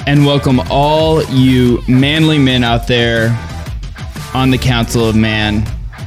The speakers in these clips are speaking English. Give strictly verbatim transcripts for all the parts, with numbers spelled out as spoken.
and welcome all you manly men out there on the Council of Man.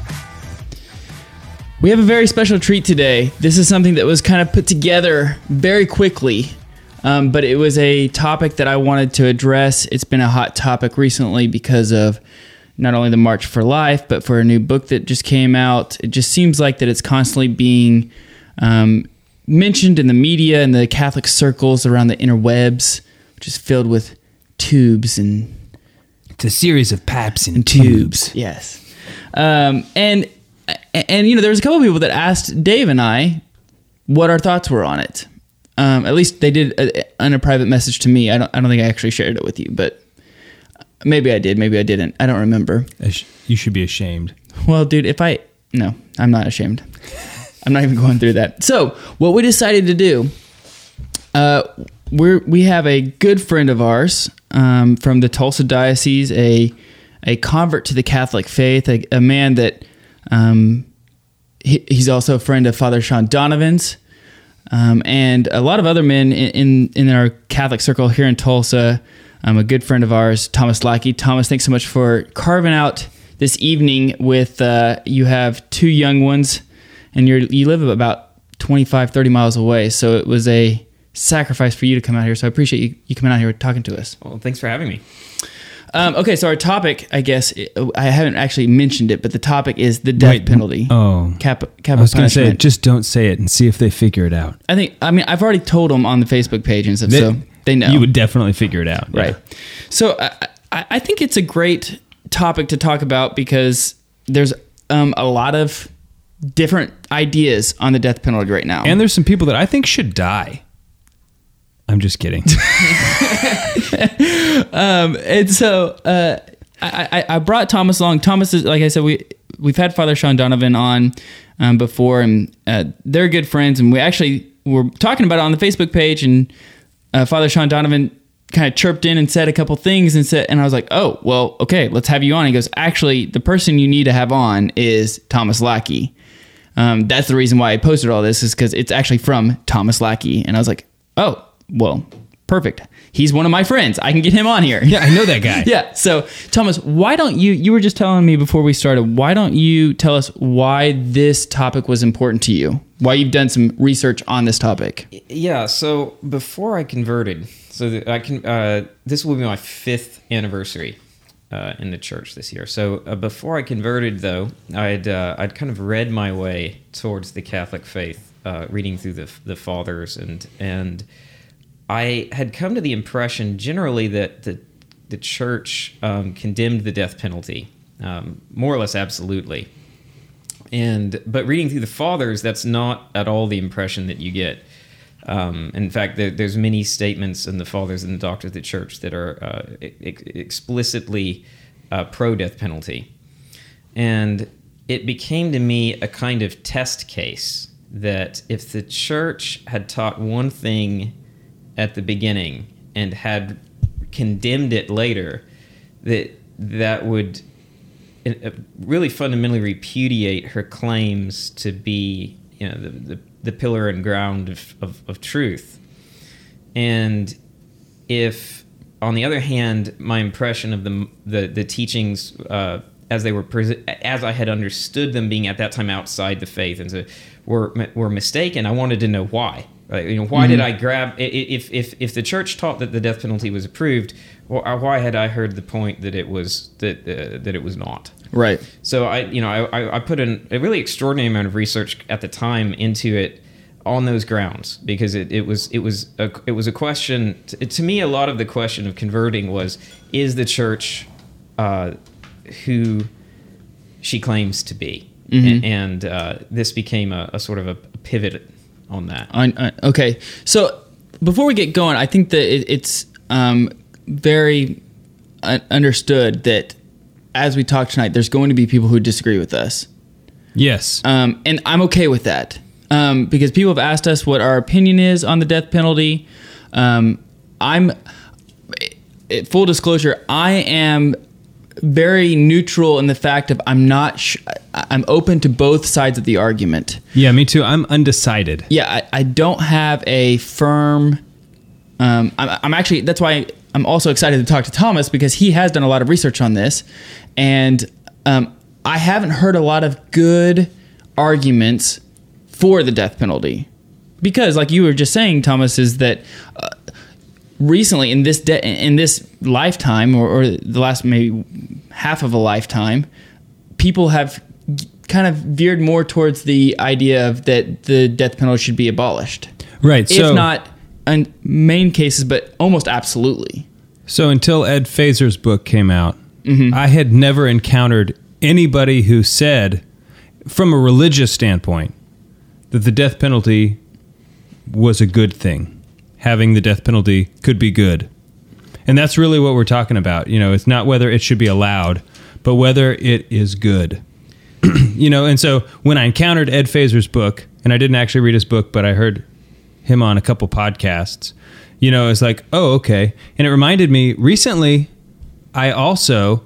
We have a very special treat today. This is something that was kind of put together very quickly, um, but it was a topic that I wanted to address. It's been a hot topic recently because of not only the March for Life, but for a new book that just came out. It just seems like that it's constantly being um, mentioned in the media and the Catholic circles around the interwebs, which is filled with tubes and... It's a series of paps and, and tubes. tubes. Yes. Um, and, and, you know, there was a couple of people that asked Dave and I what our thoughts were on it. Um, at least they did a, in a private message to me. I don't, I don't think I actually shared it with you, but maybe I did. Maybe I didn't. I don't remember. You should be ashamed. Well, dude, if I... No, I'm not ashamed. I'm not even going through that. So what we decided to do, uh, we're, we have a good friend of ours um, from the Tulsa Diocese, a a convert to the Catholic faith, a, a man that um, he, he's also a friend of Father Sean Donovan's, um, and a lot of other men in, in, in our Catholic circle here in Tulsa. Um, a good friend of ours, Thomas Lackey. Thomas, thanks so much for carving out this evening with, uh, you have two young ones, and you're, you live about twenty-five, thirty miles away, so it was a sacrifice for you to come out here, so I appreciate you, you coming out here talking to us. Well, thanks for having me. Um, okay, so our topic, I guess, I haven't actually mentioned it, but the topic is the death Wait, penalty. Oh. Cap, cap I was going to say, just don't say it and see if they figure it out. I think, I mean, I've already told them on the Facebook page and stuff, they, so they know. You would definitely figure it out. Right. Yeah. So I, I, I think it's a great topic to talk about because there's um, a lot of different ideas on the death penalty right now. And there's some people that I think should die. I'm just kidding. um, and so uh, I, I, I brought Thomas along. Thomas is, like I said, we, we've had Father Sean Donovan on um, before, and uh, they're good friends. And we actually were talking about it on the Facebook page, and uh, Father Sean Donovan kind of chirped in and said a couple things, and said, and I was like, oh, well, okay, let's have you on. He goes, actually, the person you need to have on is Thomas Lackey. Um, that's the reason why I posted all this, is because it's actually from Thomas Lackey. And I was like, oh, well, perfect. He's one of my friends. I can get him on here. Yeah, I know that guy. Yeah. So, Thomas, why don't you, you were just telling me before we started, why don't you tell us why this topic was important to you? Why you've done some research on this topic? Yeah, so before I converted, so I can, uh, this will be my fifth anniversary uh, in the church this year. So uh, before I converted, though, I'd uh, I'd kind of read my way towards the Catholic faith, uh, reading through the the fathers, and and I had come to the impression generally that the the church um, condemned the death penalty, um, more or less absolutely. And but reading through the fathers, that's not at all the impression that you get. Um, in fact, there, there's many statements in the fathers and the doctrine of the church that are uh, ex- explicitly uh, pro-death penalty. And it became to me a kind of test case that if the church had taught one thing at the beginning and had condemned it later, that that would really fundamentally repudiate her claims to be, you know, the, the, the pillar and ground of, of, of truth. And if, on the other hand, my impression of the the, the teachings uh, as they were pre- as I had understood them being at that time outside the faith and so were were mistaken, I wanted to know why. Right? You know, why mm-hmm. did I grab if if if the church taught that the death penalty was approved, why had I heard the point that it was that uh, that it was not? Right. So I, you know, I, I put in a really extraordinary amount of research at the time into it on those grounds because it, it was it was a, it was a question to, to me. A lot of the question of converting was: is the church uh, who she claims to be? Mm-hmm. And, and uh, this became a, a sort of a pivot on that. On, uh, okay, so before we get going, I think that it, it's um, very uh, understood that as we talk tonight, there's going to be people who disagree with us. Yes. Um, and I'm okay with that um, because people have asked us what our opinion is on the death penalty. Um, I'm, full disclosure, I am very neutral in the fact of I'm not, sh- I'm open to both sides of the argument. Yeah, me too. I'm undecided. Yeah, I, I don't have a firm, um, I'm, I'm actually, that's why I'm also excited to talk to Thomas because he has done a lot of research on this, and um, I haven't heard a lot of good arguments for the death penalty. Because, like you were just saying, Thomas, is that uh, recently in this de- in this lifetime, or, or the last maybe half of a lifetime, people have kind of veered more towards the idea of that the death penalty should be abolished. Right. If so, not in main cases, but almost absolutely. So until Ed Fazer's book came out, Mm-hmm. I had never encountered anybody who said, from a religious standpoint, that the death penalty was a good thing. Having the death penalty could be good. And that's really what we're talking about. You know, it's not whether it should be allowed, but whether it is good. You know, and so when I encountered Ed Fazer's book, and I didn't actually read his book, but I heard him on a couple podcasts, you know, it's like, oh, okay. And it reminded me, recently, I also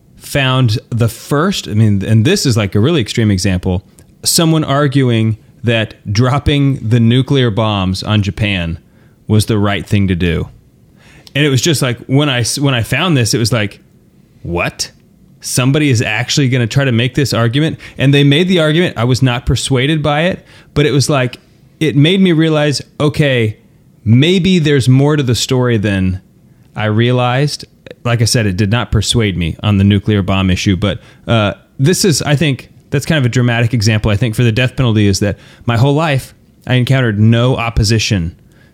found the first, I mean, and this is like a really extreme example, someone arguing that dropping the nuclear bombs on Japan was the right thing to do. And it was just like, when I, when I found this, it was like, what? Somebody is actually going to try to make this argument? And they made the argument. I was not persuaded by it, but it was like, it made me realize, okay, maybe there's more to the story than I realized. Like I said, it did not persuade me on the nuclear bomb issue, but uh, this is, I think, that's kind of a dramatic example, I think, for the death penalty, is that my whole life I encountered no opposition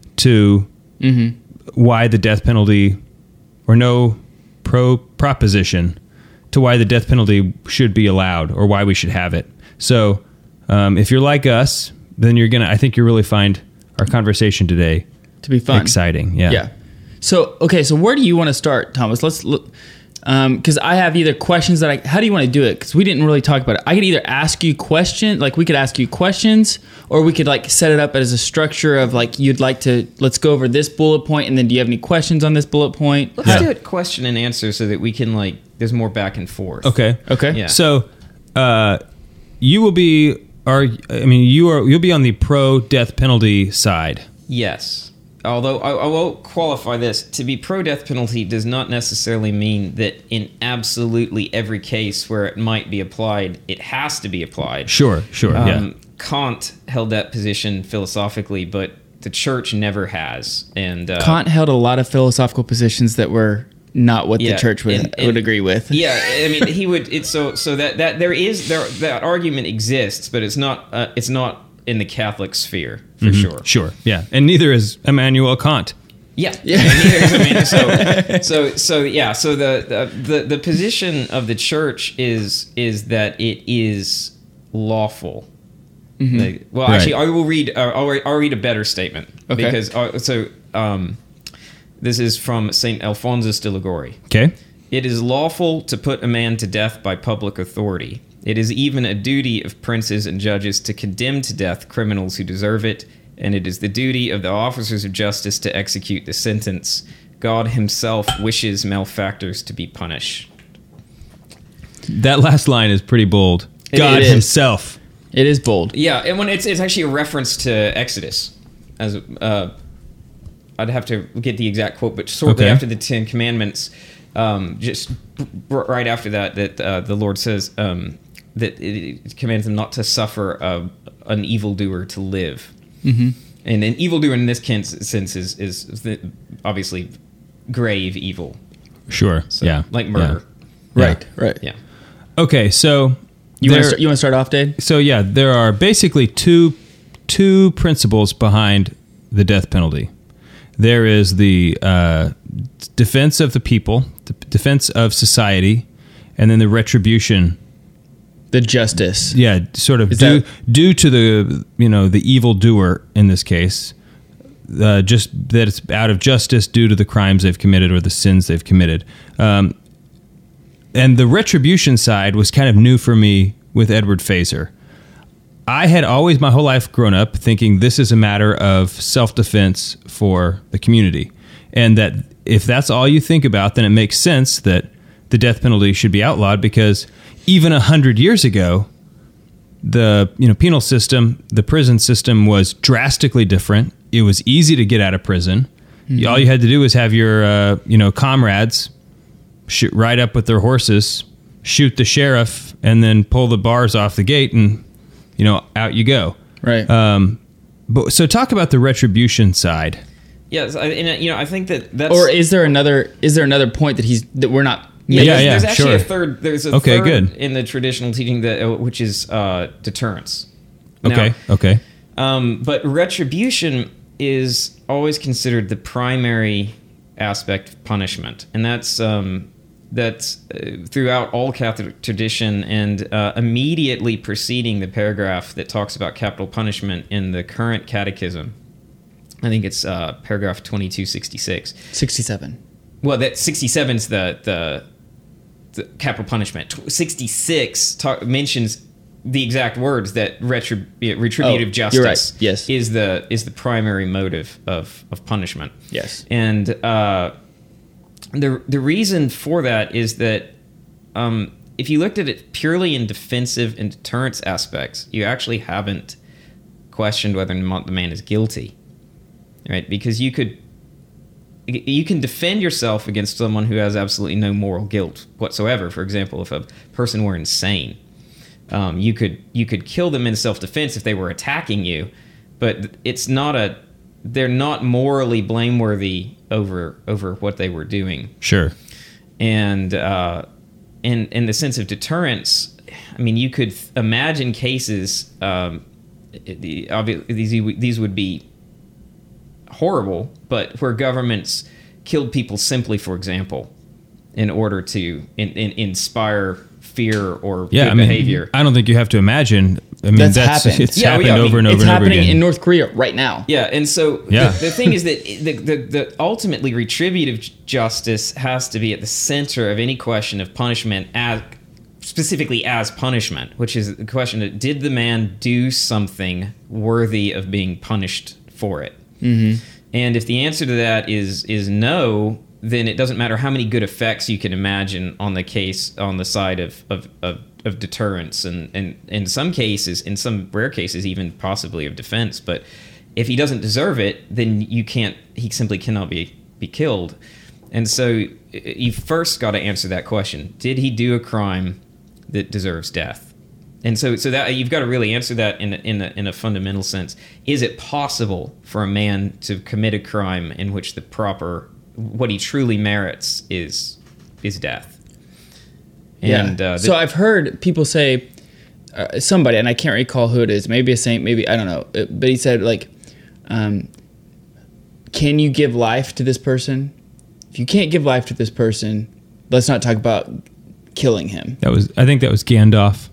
to mm-hmm. why the death penalty, or no pro proposition to why the death penalty should be allowed or why we should have it. So um, if you're like us, then you're going to, I think you'll really find our conversation today to be fun. Exciting. Yeah. Yeah. So, okay. So where do you want to start, Thomas? Let's look, um, cause I have either questions that I, how do you want to do it? Cause we didn't really talk about it. I could either ask you questions, like we could ask you questions, or we could like set it up as a structure of like, you'd like to, let's go over this bullet point. And then do you have any questions on this bullet point? Let's Yeah. do it question and answer so that we can like, there's more back and forth. Okay. Okay. Yeah. So, uh, you will be, are, I mean, you are, you'll be on the pro death penalty side. Yes. Although I, I will qualify this, to be pro-death penalty does not necessarily mean that in absolutely every case where it might be applied, it has to be applied. Sure, sure, Um, yeah. Kant held that position philosophically, but the church never has. And uh, Kant held a lot of philosophical positions that were not what Yeah, the church would, and- and- would agree with. Yeah, I mean, he would. It's so so that that there is there that argument exists, but it's not uh, it's not in the Catholic sphere for sure. Sure, yeah. And neither is Immanuel Kant. Yeah, yeah. And neither is Amanda. So, so, so, yeah. So the, the the the position of the church is is that it is lawful. Like, well, Right. actually, I will read. Uh, I'll, re- I'll read a better statement Okay. because uh, so um, this is from Saint Alphonsus de Liguori. Okay. It is lawful to put a man to death by public authority. It is even a duty of princes and judges to condemn to death criminals who deserve it, and it is the duty of the officers of justice to execute the sentence. God himself wishes malefactors to be punished. That last line is pretty bold. It- God it is. himself. It is bold. Yeah, and when it's it's actually a reference to Exodus, as uh, I'd have to get the exact quote, but shortly Okay. after the Ten Commandments, um, just b- b- right after that, that uh, the Lord says um, that it, it commands them not to suffer uh, an evildoer to live, mm-hmm. and an evildoer in this sense is is the, obviously grave evil, Sure. so, yeah. like murder. Yeah. Right. Right. Yeah. Okay, so You want there- to you want to start off, Dave? so yeah, there are basically two two principles behind the death penalty. There is the uh, defense of the people, the defense of society, and then the retribution. The justice. Yeah, sort of Is due that- due to the you know the evil doer in this case, uh, just that it's out of justice due to the crimes they've committed or the sins they've committed. Um, and the retribution side was kind of new for me with Edward Fazer. I had always my whole life grown up thinking this is a matter of self-defense for the community, and that if that's all you think about, then it makes sense that the death penalty should be outlawed, because even a hundred years ago, the you know penal system, the prison system was drastically different. It was easy to get out of prison. Mm-hmm. All you had to do was have your, uh, you know, comrades shoot, ride up with their horses, shoot the sheriff, and then pull the bars off the gate, and you know, out you go. Right. Um, but so talk about the retribution side. Yes, I, and, you know, I think that that's... Or is there another? Is there another point that he's that we're not? Yeah, Yeah, there's, yeah, there's actually sure. a third. There's a Okay, third good. in the traditional teaching that uh, which is uh, deterrence. Okay. Now, okay. Um, but retribution is always considered the primary aspect of punishment, and that's um, that's uh, throughout all Catholic tradition, and uh, immediately preceding the paragraph that talks about capital punishment in the current catechism. I think it's uh, paragraph twenty-two sixty-six. sixty-seven. Well, that sixty-seven is the the the capital punishment. sixty-six talk, mentions the exact words that retrib- retributive Oh, justice you're right. Yes. is the is the primary motive of, of punishment. Yes. And uh, the the reason for that is that um, if you looked at it purely in defensive and deterrence aspects, you actually haven't questioned whether or not the man is guilty, right? Because you could you can defend yourself against someone who has absolutely no moral guilt whatsoever. For example, if a person were insane, um, you could you could kill them in self-defense if they were attacking you, but it's not a they're not morally blameworthy over over what they were doing. Sure. And uh, in in the sense of deterrence, I mean, you could imagine cases. Um, the obviously these these would be horrible, but where governments killed people simply, for example, in order to in, in, inspire fear or Yeah, good I mean, behavior. I don't think you have to imagine. I mean, That's that's, happened. it's Yeah, happened yeah, I mean, over and It's over and over happening again. in North Korea right now. Yeah, and so Yeah. the, the thing is that the, the, the ultimately retributive justice has to be at the center of any question of punishment, as specifically as punishment, which is the question of did the man do something worthy of being punished for it? Mm-hmm. And if the answer to that is is no, then it doesn't matter how many good effects you can imagine on the case on the side of of, of, of deterrence and, and in some cases, in some rare cases, even possibly of defense. But if he doesn't deserve it, then you can't. He simply cannot be be killed. And so you first got to answer that question: did he do a crime that deserves death? And so, so that you've got to really answer that in a, in a, in a fundamental sense. Is it possible for a man to commit a crime in which the proper, what he truly merits is is death? And, yeah. Uh, the, so I've heard people say, uh, somebody, and I can't recall who it is. Maybe a saint, maybe I don't know. Uh, But he said, like, um, can you give life to this person? If you can't give life to this person, let's not talk about killing him. That was, I think that was Gandalf,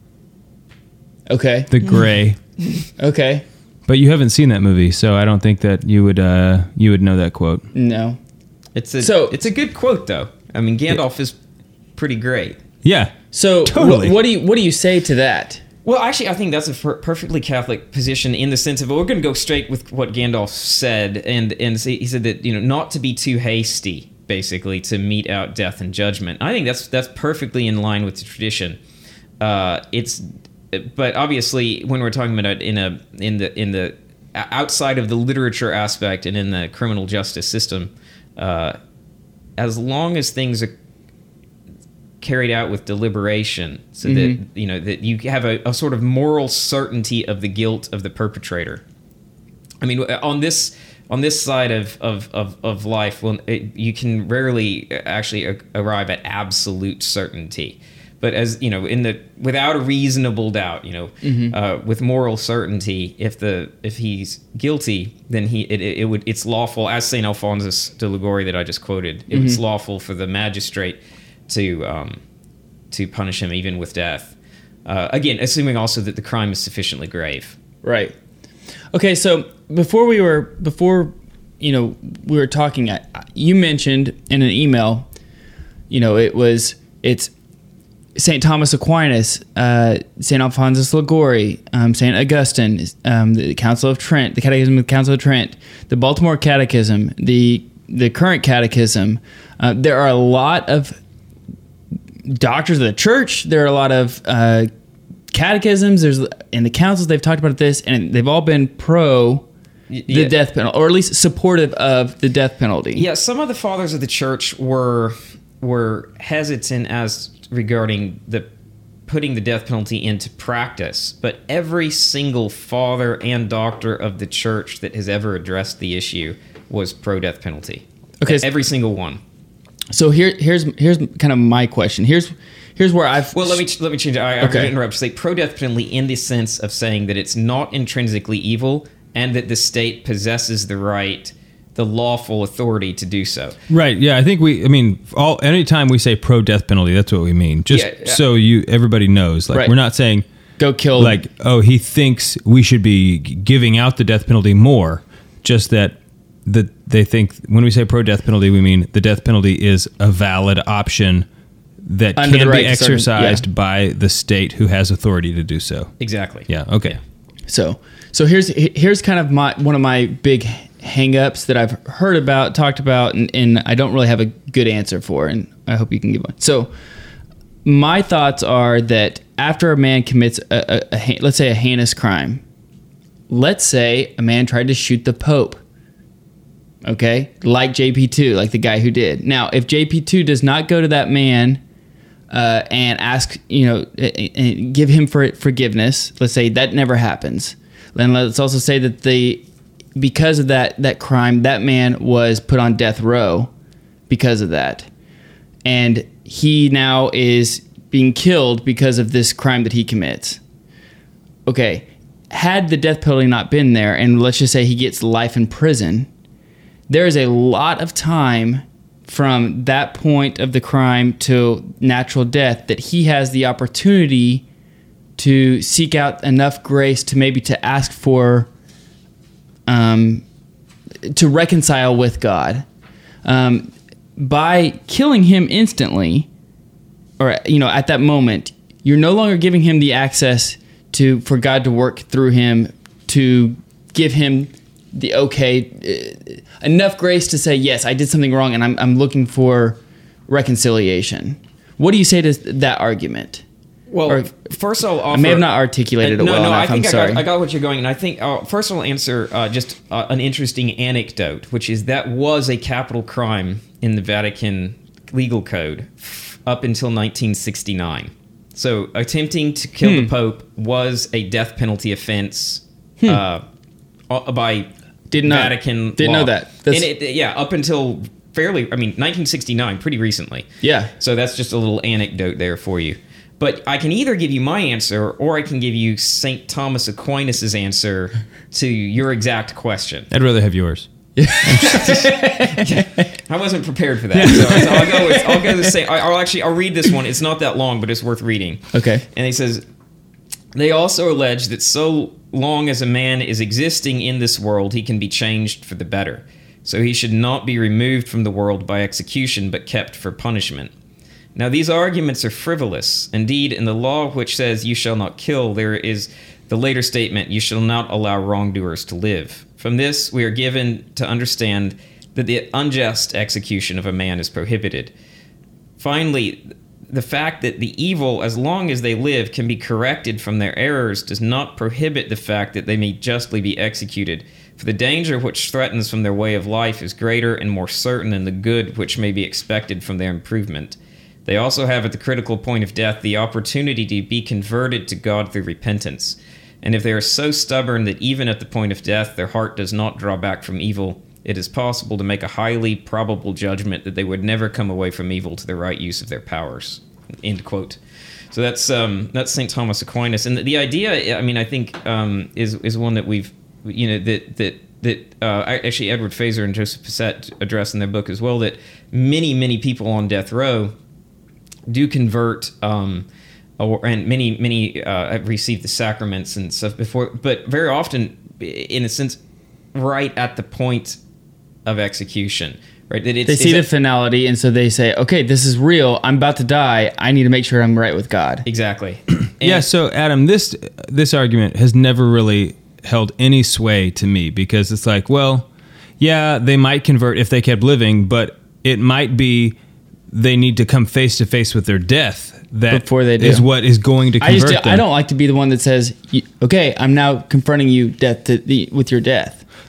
Okay. the Gray. Okay. But you haven't seen that movie, so I don't think that you would uh, you would know that quote. No. it's a so- it's a good quote though. I mean, Gandalf is pretty great. Yeah. So Totally. wh- what do you what do you say to that? Well, actually, I think that's a per- perfectly Catholic position in the sense of we're going to go straight with what Gandalf said, and and say, he said that you know not to be too hasty, basically to mete out death and judgment. I think that's that's perfectly in line with the tradition. Uh, it's, but obviously, when we're talking about it in a in the in the outside of the literature aspect and in the criminal justice system, uh, as long as things are carried out with deliberation, so Mm-hmm. that you know that you have a, a sort of moral certainty of the guilt of the perpetrator. I mean, on this on this side of of of, of life, well, it, you can rarely actually a, arrive at absolute certainty. But as you know, in the without a reasonable doubt, you know, Mm-hmm. uh, with moral certainty, if the if he's guilty, then he it, it would it's lawful, as Saint Alphonsus de Liguori that I just quoted. It Mm-hmm. was lawful for the magistrate to um, to punish him even with death. Uh, again, assuming also that the crime is sufficiently grave. Right. Okay, so before we were before you know we were talking, I- you mentioned in an email, you know, it was it's Saint Thomas Aquinas, uh, Saint Alphonsus Liguori, um, Saint Augustine, um, the Council of Trent, the Catechism of the Council of Trent, the Baltimore Catechism, the the current Catechism. Uh, there are a lot of doctors of the church. There are a lot of uh, catechisms. There's in the councils they've talked about this, and they've all been pro Y- the yeah. death penalty, or at least supportive of the death penalty. Yeah, some of the fathers of the church were were hesitant as regarding the putting the death penalty into practice, but every single father and doctor of the church that has ever addressed the issue was pro-death penalty. Okay, every single one. So here, here's here's kind of my question. Here's here's where I've Well, let me let me change it. I, I'm Okay. going to interrupt. Say pro-death penalty in the sense of saying that it's not intrinsically evil and that the state possesses the right, the lawful authority to do so. Right. Yeah. I think we. I mean, all anytime we say pro death penalty, that's what we mean. Just Yeah, yeah. so you everybody knows. Like Right. we're not saying go kill like oh he thinks we should be g- giving out the death penalty more. Just that that they think when we say pro death penalty, we mean the death penalty is a valid option that Under the can right be to certain- exercised yeah. by the state who has authority to do so. Exactly. Yeah. Okay. So, so here's here's kind of my one of my big hang-ups that I've heard about, talked about, and, and I don't really have a good answer for, and I hope you can give one. So, my thoughts are that after a man commits a, a, a ha- let's say a heinous crime, let's say a man tried to shoot the Pope, okay, like J P two, like the guy who did. Now, if J P two does not go to that man uh, and ask, you know, and give him for forgiveness, let's say that never happens. Then let's also say that the because of that that crime, that man was put on death row because of that, and he now is being killed because of this crime that he commits. Okay, had the death penalty not been there, and let's just say he gets life in prison, there is a lot of time from that point of the crime to natural death that he has the opportunity to seek out enough grace to maybe to ask for, um, to reconcile with God. Um, by killing him instantly, or you know, at that moment, you're no longer giving him the access to for God to work through him to give him the okay, uh, enough grace to say, yes, I did something wrong and I'm, I'm looking for reconciliation. What do you say to that argument? Well, Or- first I'll offer... I may have not articulated it no, well no, enough. I think I'm I sorry. got, I got what you're going, and I think uh, first I'll answer uh, just uh, an interesting anecdote, which is that was a capital crime in the Vatican legal code up until nineteen sixty-nine. So attempting to kill Hmm. the Pope was a death penalty offense uh, uh, by Did not- Vatican didn't law. know that. That's- And it, yeah, up until fairly, I mean, nineteen sixty-nine, pretty recently. Yeah. So that's just a little anecdote there for you. But I can either give you my answer or I can give you Saint Thomas Aquinas' answer to your exact question. I'd rather have yours. I wasn't prepared for that, so, so I'll go with I'll go the same. I- I'll actually I'll read this one. It's not that long, but it's worth reading. Okay. And he says, they also allege that so long as a man is existing in this world, he can be changed for the better. So he should not be removed from the world by execution, but kept for punishment. Now these arguments are frivolous. Indeed, in the law which says you shall not kill, there is the later statement, you shall not allow wrongdoers to live. From this, we are given to understand that the unjust execution of a man is prohibited. Finally, the fact that the evil, as long as they live, can be corrected from their errors does not prohibit the fact that they may justly be executed. For the danger which threatens from their way of life is greater and more certain than the good which may be expected from their improvement. They also have at the critical point of death the opportunity to be converted to God through repentance. And if they are so stubborn that even at the point of death their heart does not draw back from evil, it is possible to make a highly probable judgment that they would never come away from evil to the right use of their powers. End quote. So that's um, that's Saint Thomas Aquinas, and the, the idea, I mean, I think um, is is one that we've, you know, that that that uh, actually Edward Feser and Joseph Pisset address in their book as well. That many many people on death row do convert. Um, Or, and many, many uh, have received the sacraments and stuff before, but very often, in a sense, right at the point of execution, right? That it's, They see it's the a- finality, and so they say, okay, this is real. I'm about to die. I need to make sure I'm right with God. exactly. Yeah, And- so Adam, this this argument has never really held any sway to me because it's like, well, yeah, they might convert if they kept living, but it might be they need to come face to face with their death. That Before they do. is what is going to I convert just them. I don't like to be the one that says, "You- okay, I'm now confronting you death to the, with your death.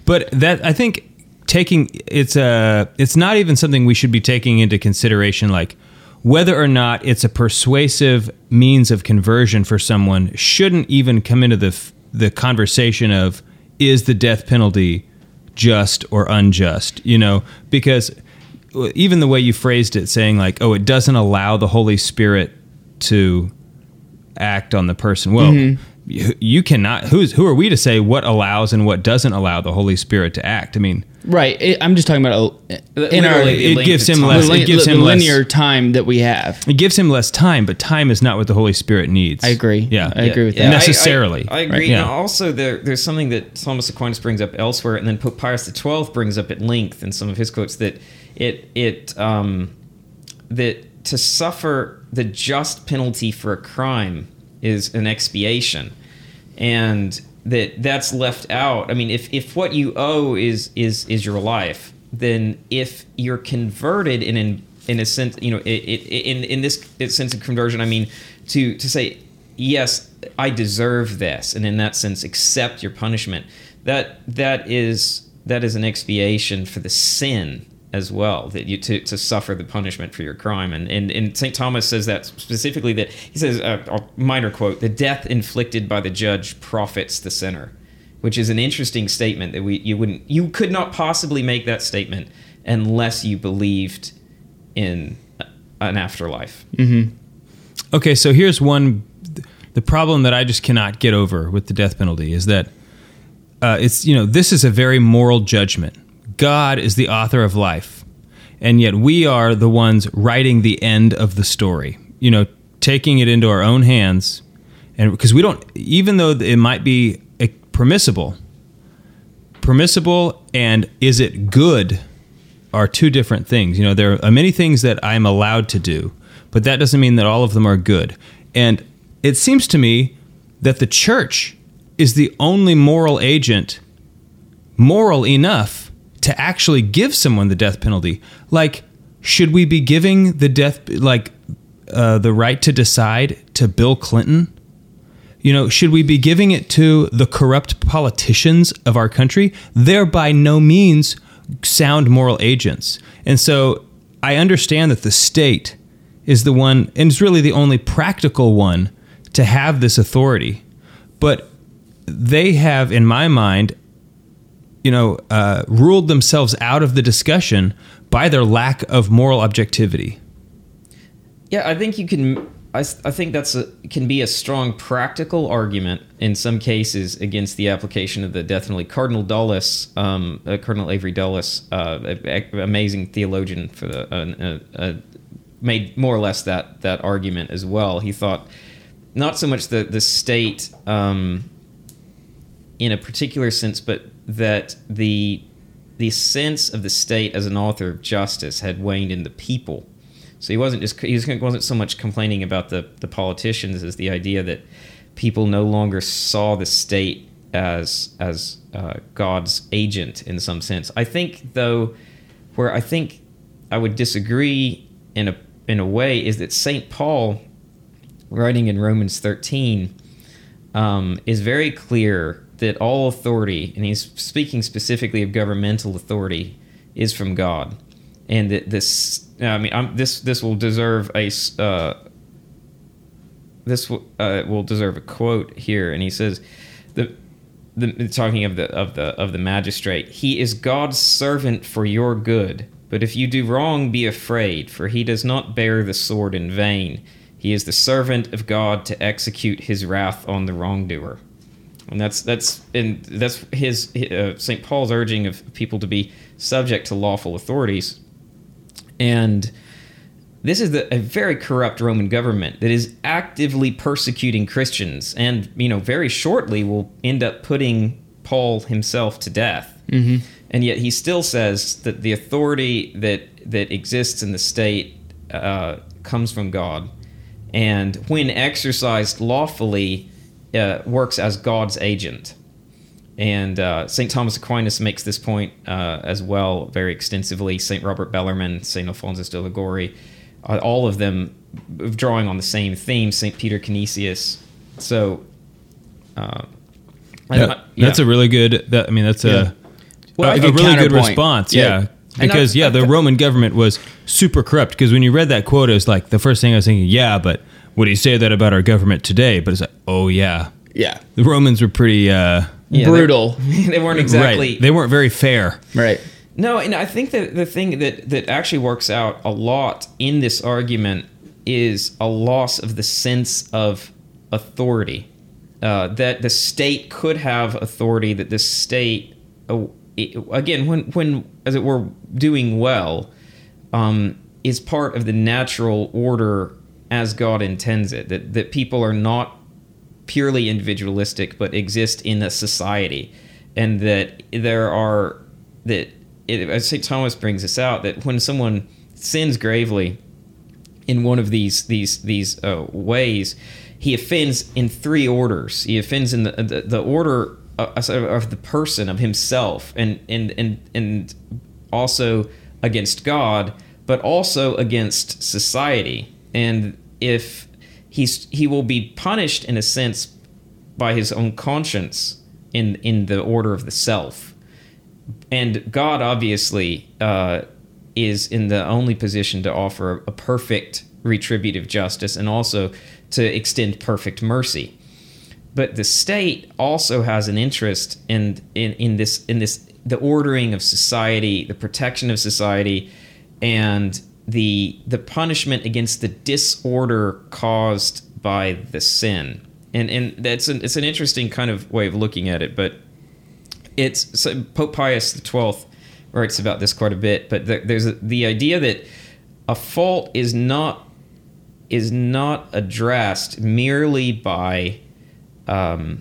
But that, I think, taking it's a it's not even something we should be taking into consideration, like whether or not it's a persuasive means of conversion for someone shouldn't even come into the the conversation of, is the death penalty just or unjust, you know, because even the way you phrased it, saying like, oh, it doesn't allow the Holy Spirit to act on the person. Well, mm-hmm. you, you cannot, who's, who are we to say what allows and what doesn't allow the Holy Spirit to act? I mean, right. It, I'm just talking about a, in our, it gives him less, it gives him the less linear time that we have. It gives him less time, but time is not what the Holy Spirit needs. I agree. Yeah. I yeah. agree with yeah. that. Necessarily. I, I, I agree. Right? Yeah. Now, also, there, there's something that Thomas Aquinas brings up elsewhere, and then Pope Pius the twelfth brings up at length in some of his quotes, that it, it, um, that to suffer the just penalty for a crime is an expiation, and that that's left out. I mean, if, if what you owe is is is your life, then if you're converted in in, in a sense, you know, it, it, in in this sense of conversion, I mean, to to say, yes, I deserve this, and in that sense, accept your punishment. That that is that is an expiation for the sin as well, that you to, to suffer the punishment for your crime. And and, and Saint Thomas says that specifically, that he says, uh, a minor quote, the death inflicted by the judge profits the sinner, which is an interesting statement that we you wouldn't you could not possibly make that statement unless you believed in an afterlife. Mm-hmm. Okay, so here's one, the problem that I just cannot get over with the death penalty is that uh, it's, you know, this is a very moral judgment. God is the author of life, and yet we are the ones writing the end of the story, you know, taking it into our own hands. And because we don't, even though it might be permissible, permissible and is it good are two different things. You know, there are many things that I'm allowed to do, but that doesn't mean that all of them are good. And it seems to me that the church is the only moral agent, moral enough to actually give someone the death penalty. Like, should we be giving the death, like uh, the right to decide to Bill Clinton? You know, should we be giving it to the corrupt politicians of our country? They're by no means sound moral agents. And so I understand that the state is the one, and it's really the only practical one to have this authority. But they have, in my mind, you know, uh, ruled themselves out of the discussion by their lack of moral objectivity. Yeah, I think you can. I, I think that's a, can be a strong practical argument in some cases against the application of the death penalty. Cardinal Dulles, um, uh, Cardinal Avery Dulles, uh, a, a, amazing theologian, for the uh, uh, uh, made more or less that that argument as well. He thought not so much the the state um, in a particular sense, but that the the sense of the state as an author of justice had waned in the people. So he wasn't just he wasn't so much complaining about the, the politicians as the idea that people no longer saw the state as as uh, God's agent in some sense. I think, though, where I think I would disagree in a in a way is that Saint Paul, writing in Romans thirteen, um, is very clear that all authority, and he's speaking specifically of governmental authority, is from God, and that this, I mean, I'm, this this will deserve a uh, this will, uh, will deserve a quote here, and he says, the, the talking of the of the of the magistrate, he is God's servant for your good, but if you do wrong, be afraid, for he does not bear the sword in vain. He is the servant of God to execute his wrath on the wrongdoer. And that's that's and that's his uh, Saint Paul's urging of people to be subject to lawful authorities. And this is the, a very corrupt Roman government that is actively persecuting Christians, and, you know, very shortly will end up putting Paul himself to death. Mm-hmm. And yet he still says that the authority that that exists in the state uh, comes from God, and when exercised lawfully, Uh, works as God's agent. And uh, Saint Thomas Aquinas makes this point uh, as well very extensively. Saint Robert Bellarmine, Saint Alphonsus de Liguori, uh, all of them drawing on the same theme, Saint Peter Canisius. So, uh, yeah, I, yeah. that's a really good, that, I mean, that's yeah. a Well, a, a a good really good counterpoint. response. Yeah. Yeah. And Because, I- yeah, I the th- Roman government was super corrupt. Because when you read that quote, it was like, the first thing I was thinking, yeah, but would he say that about our government today? But it's like, oh, yeah. Yeah. The Romans were pretty... Uh, Yeah, Brutal. They, they weren't exactly. Right. They weren't very fair. Right. No, and I think that the thing that, that actually works out a lot in this argument is a loss of the sense of authority. Uh, that the state could have authority, that the state, uh, it, again, when, when, as it were, doing well, um, is part of the natural order as God intends it. That, that people are not purely individualistic, but exist in a society. And that there are, that, it, as Saint Thomas brings this out, that when someone sins gravely in one of these these these uh, ways, he offends in three orders. He offends in the the, the order of, of the person, of himself, and and and and also against God, but also against society. And if he's he will be punished in a sense by his own conscience in in the order of the self. And God obviously uh, is in the only position to offer a perfect retributive justice and also to extend perfect mercy. But the state also has an interest in in, in this in this the ordering of society, the protection of society, and the the punishment against the disorder caused by the sin. And and that's an, it's an interesting kind of way of looking at it, but it's so Pope Pius the twelfth writes about this quite a bit. But there, there's a, the idea that a fault is not is not addressed merely by um,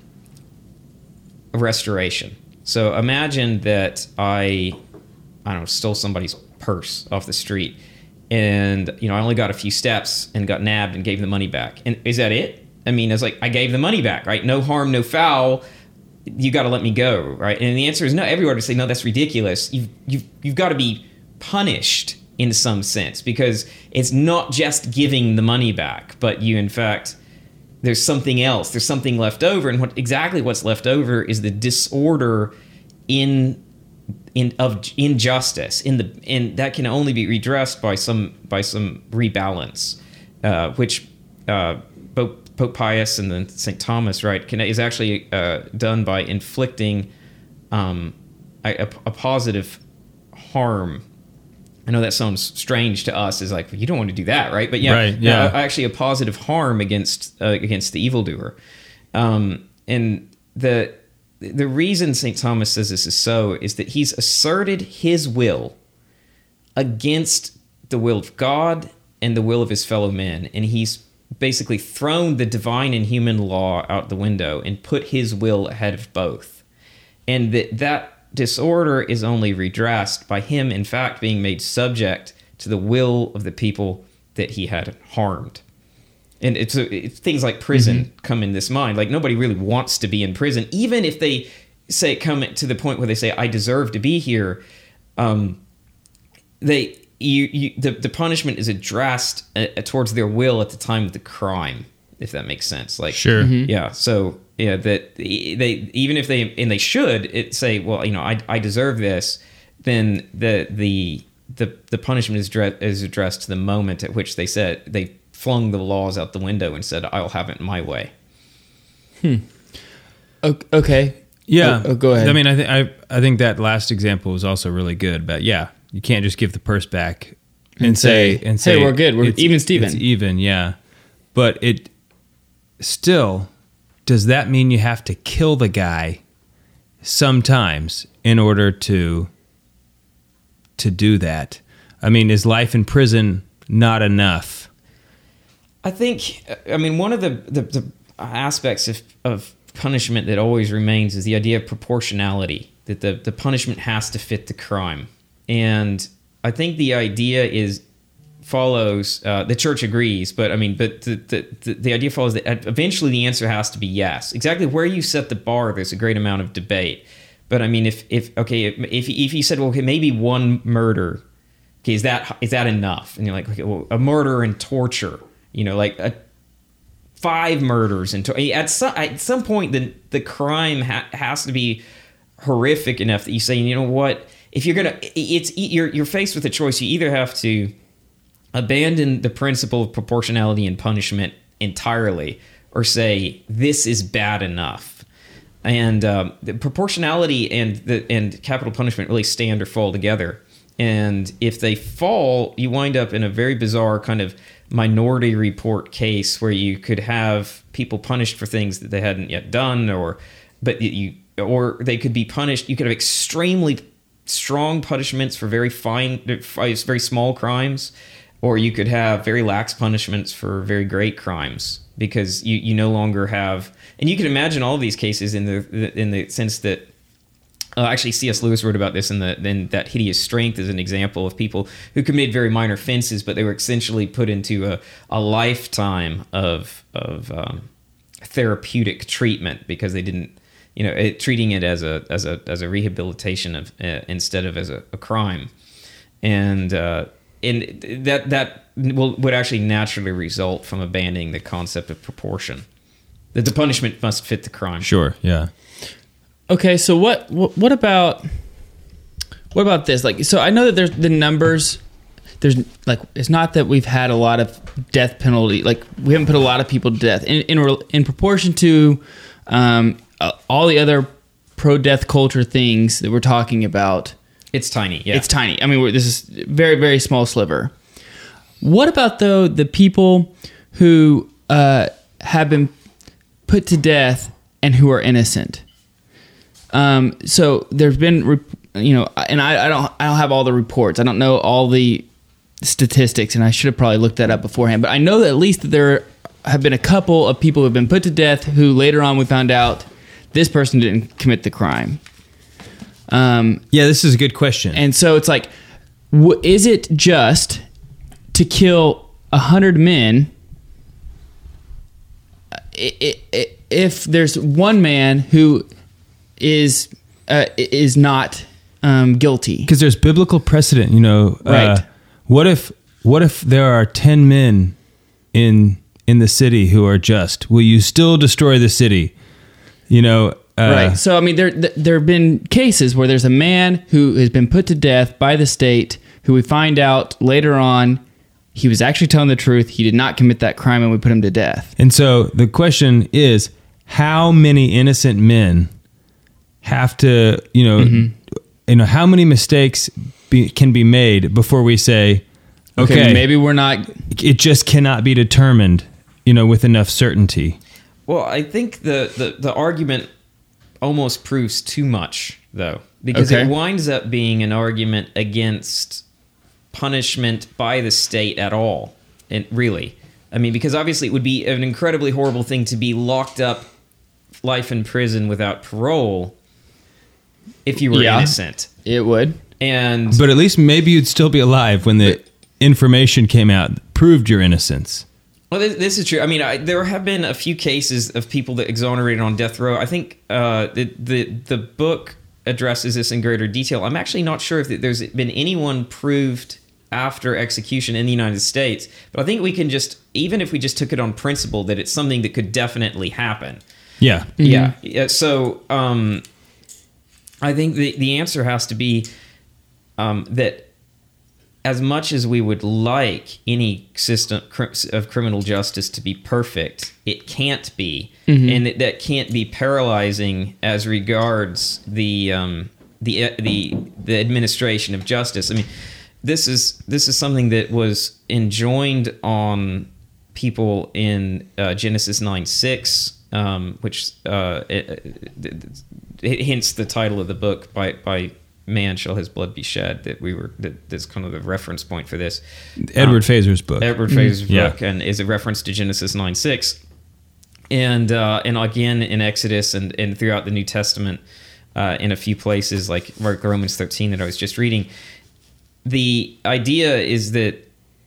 restoration. So imagine that I I don't know stole somebody's purse off the street, and you know I only got a few steps and got nabbed and gave the money back. And is that it? I mean, it's like I gave the money back, right? No harm, no foul. You got to let me go, right? And the answer is no. Everyone would say, no, that's ridiculous. You've you've you've got to be punished in some sense, because it's not just giving the money back, but you in fact there's something else. There's something left over, and what exactly what's left over is the disorder in in of injustice in the and that can only be redressed by some by some rebalance, uh, which uh, both Pope Pius and then Saint Thomas, right, can, is actually uh, done by inflicting um, a, a positive harm. I know that sounds strange to us, is like, you don't want to do that, right? But yeah, Right, yeah. Uh, actually a positive harm against uh, against the evildoer. Um, and the the reason Saint Thomas says this is so is that he's asserted his will against the will of God and the will of his fellow men, and he's basically thrown the divine and human law out the window and put his will ahead of both. And that that disorder is only redressed by him, in fact, being made subject to the will of the people that he had harmed. And it's, it's things like prison mm-hmm. come in this mind. Like, nobody really wants to be in prison, even if they say come to the point where they say, I deserve to be here. Um, they... You, you, the, the punishment is addressed uh, towards their will at the time of the crime, if that makes sense. Like, Sure. Mm-hmm. yeah. So yeah, that they even if they and they should it say, well, you know, I, I deserve this. Then the the the the punishment is dre- is addressed to the moment at which they said they flung the laws out the window and said, I'll have it my way. Hmm. Okay. Yeah. Oh, oh, go ahead. I mean, I think I I think that last example was also really good. But yeah, you can't just give the purse back and, And say, say, and say "Hey, we're good. We're it's- even, Steven." It's even, yeah. But it still, does that mean you have to kill the guy sometimes in order to to do that? I mean, is life in prison not enough? I think, I mean, one of the, the, the aspects of, of punishment that always remains is the idea of proportionality, that the, the punishment has to fit the crime. And I think the idea is follows, uh, the church agrees, but I mean, but the, the, the idea follows that eventually the answer has to be yes. Exactly where you set the bar, there's a great amount of debate. But I mean, if, if okay, if, if if you said, well, okay, maybe one murder, okay, is that is that enough? And you're like, okay, well, a murder and torture, you know, like a, five murders and to- at some at some point the the crime ha- has to be horrific enough that you say, you know what, if you're gonna, it's you're you're faced with a choice. You either have to abandon the principle of proportionality and punishment entirely, or say this is bad enough. And um, the proportionality and the and capital punishment really stand or fall together. And if they fall, you wind up in a very bizarre kind of Minority Report case where you could have people punished for things that they hadn't yet done, or but you or they could be punished. You could have extremely strong punishments for very fine, very small crimes, or you could have very lax punishments for very great crimes, because you, you no longer have. And you can imagine all of these cases in the in the sense that. Uh, actually, C S Lewis wrote about this in the in that Hideous Strength as an example of people who committed very minor offenses, but they were essentially put into a, a lifetime of of um, therapeutic treatment because they didn't, you know, it, treating it as a as a as a rehabilitation of uh, instead of as a, a crime, and uh, and that that will would actually naturally result from abandoning the concept of proportion. That the punishment must fit the crime. Sure. Yeah. Okay, so what, what what about what about this? Like, so I know that there's the numbers. There's like, it's not that we've had a lot of death penalty. Like, we haven't put a lot of people to death in in, in proportion to um, uh, all the other pro-death culture things that we're talking about. It's tiny. Yeah, it's tiny. I mean, we're, this is very very small sliver. What about though the people who uh, have been put to death and who are innocent? Um, so there's been, you know, and I, I don't, I don't have all the reports. I don't know all the statistics, and I should have probably looked that up beforehand. But I know that at least that there have been a couple of people who have been put to death who later on we found out this person didn't commit the crime. Um, yeah, this is a good question. And so it's like, w- is it just to kill a hundred men? It, it, it, if there's one man who is uh, is not um, guilty, because there's biblical precedent, you know. Right. Uh, what if what if there are ten men in in the city who are just? Will you still destroy the city? You know. Uh, right. So I mean, there there have been cases where there's a man who has been put to death by the state, who we find out later on he was actually telling the truth. He did not commit that crime, and we put him to death. And so the question is, how many innocent men have to, you know, mm-hmm. you know, how many mistakes be, can be made before we say, okay, okay, maybe we're not. It just cannot be determined, you know, with enough certainty. Well, I think the the, the argument almost proves too much, though, because okay. it winds up being an argument against punishment by the state at all. And really, I mean, because obviously it would be an incredibly horrible thing to be locked up life in prison without parole if you were yeah, innocent. It would. And but at least maybe you'd still be alive when the but, information came out that proved your innocence. Well, this, this is true. I mean, I, there have been a few cases of people that exonerated on death row. I think uh, the, the the book addresses this in greater detail. I'm actually not sure if there's been anyone proved after execution in the United States, but I think we can just, even if we just took it on principle that it's something that could definitely happen. Yeah. Mm-hmm. Yeah. yeah. So um, I think the, the answer has to be um, that as much as we would like any system of criminal justice to be perfect, it can't be. Mm-hmm. And that, that can't be paralyzing as regards the, um, the, the, the administration of justice. I mean, this is, this is something that was enjoined on people in uh, Genesis nine six, um, which uh, it, it, it hints the title of the book, by by man shall his blood be shed. That we were that that's kind of the reference point for this. Edward um, Fazer's book. Edward Fazer's mm-hmm. book, yeah. And is a reference to Genesis nine six, and uh, and again in Exodus and and throughout the New Testament, uh, in a few places like Romans thirteen that I was just reading. The idea is that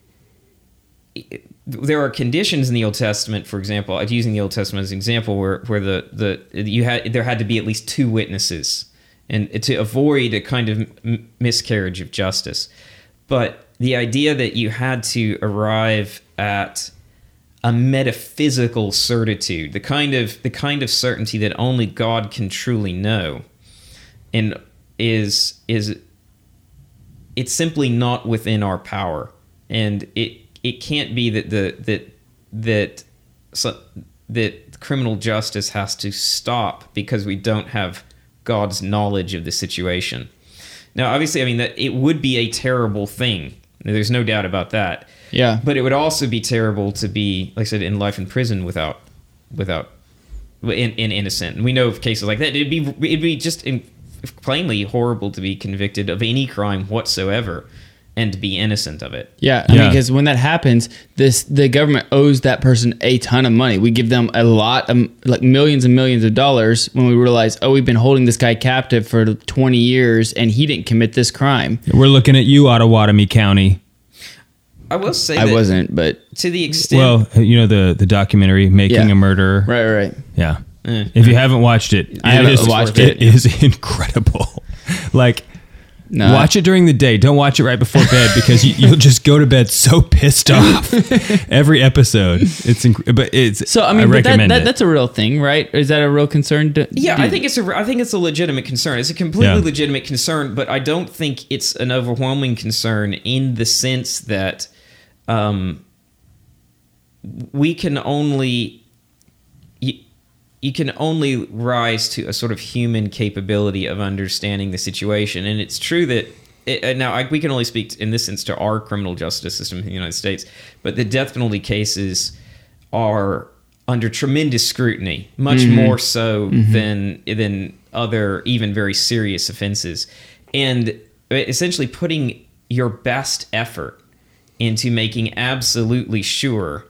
there are conditions in the Old Testament, for example, I'm using the Old Testament as an example, where where the, the you had there had to be at least two witnesses, and to avoid a kind of miscarriage of justice. But the idea that you had to arrive at a metaphysical certitude, the kind of the kind of certainty that only God can truly know, and is is it's simply not within our power, and it it can't be that the that that so, that criminal justice has to stop because we don't have God's knowledge of the situation. Now, obviously, I mean that it would be a terrible thing. There's no doubt about that. Yeah. But it would also be terrible to be, like I said, in life in prison without without in, in innocent. And we know of cases like that. It'd be it'd be just in, plainly horrible to be convicted of any crime whatsoever and to be innocent of it. Yeah, I Yeah. mean, because when that happens, this the government owes that person a ton of money. We give them a lot, of, like millions and millions of dollars when we realize, oh, we've been holding this guy captive for twenty years and he didn't commit this crime. We're looking at you, Ottawatomie County. I will say I that wasn't, but to the extent... Well, you know the the documentary Making Yeah. a Murderer. right, right. Yeah. Eh. If you haven't watched it, I it haven't is- watched it. it. It is incredible. Like, No. watch it during the day. Don't watch it right before bed because you, you'll just go to bed so pissed off every episode. It's inc- but it's So I mean, I but that, recommend that it. that's a real thing, right? Is that a real concern? Do- Yeah, do- I think it's a I think it's a legitimate concern. It's a completely Yeah. legitimate concern, but I don't think it's an overwhelming concern in the sense that um, we can only you, you can only rise to a sort of human capability of understanding the situation. And it's true that it, uh, now I, we can only speak in this sense to our criminal justice system in the United States, but the death penalty cases are under tremendous scrutiny, much more so than than other even very serious offenses, and essentially putting your best effort into making absolutely sure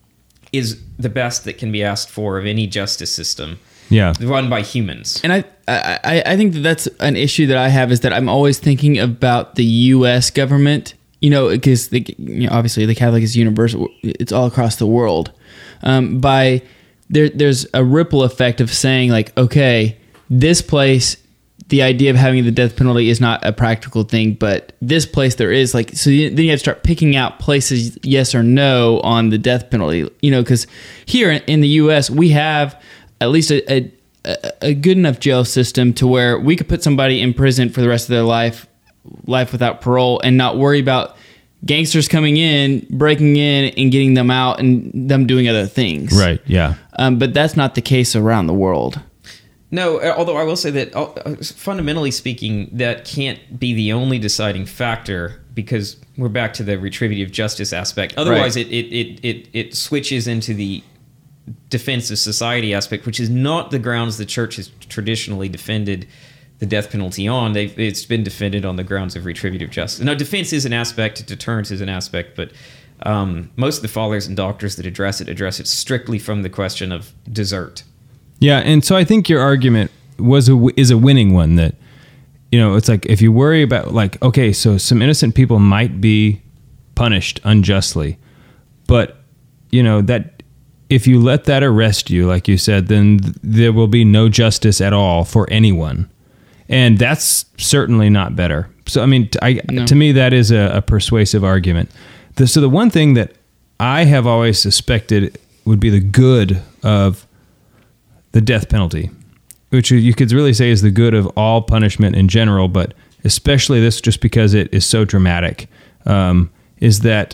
is the best that can be asked for of any justice system yeah. run by humans. And I, I, I think that that's an issue that I have is that I'm always thinking about the U S government, you know, because the, you know, obviously the Catholic is universal. It's all across the world. Um, by there, there's a ripple effect of saying like, okay, this place, the idea of having the death penalty is not a practical thing, but this place there is like, so you, then you have to start picking out places, yes or no, on the death penalty, you know, because here in the U S we have at least a, a, a good enough jail system to where we could put somebody in prison for the rest of their life, life without parole, and not worry about gangsters coming in, breaking in, and getting them out, and them doing other things. Right. Yeah. Um, but that's not the case around the world. No, although I will say that uh, fundamentally speaking, that can't be the only deciding factor because we're back to the retributive justice aspect. Otherwise, Right. it, it, it, it, it switches into the defense of society aspect, which is not the grounds the church has traditionally defended the death penalty on. They've, it's been defended on the grounds of retributive justice. Now, defense is an aspect, deterrence is an aspect, but um, most of the fathers and doctors that address it address it strictly from the question of desert. Yeah, and so I think your argument was a, is a winning one that, you know, it's like if you worry about like, okay, so some innocent people might be punished unjustly, but, you know, that if you let that arrest you, like you said, then th- there will be no justice at all for anyone. And that's certainly not better. So, I mean, t- I, No. to me, that is a, a persuasive argument. The, so the one thing that I have always suspected would be the good of the death penalty, which you could really say is the good of all punishment in general, but especially this just because it is so dramatic, um, is that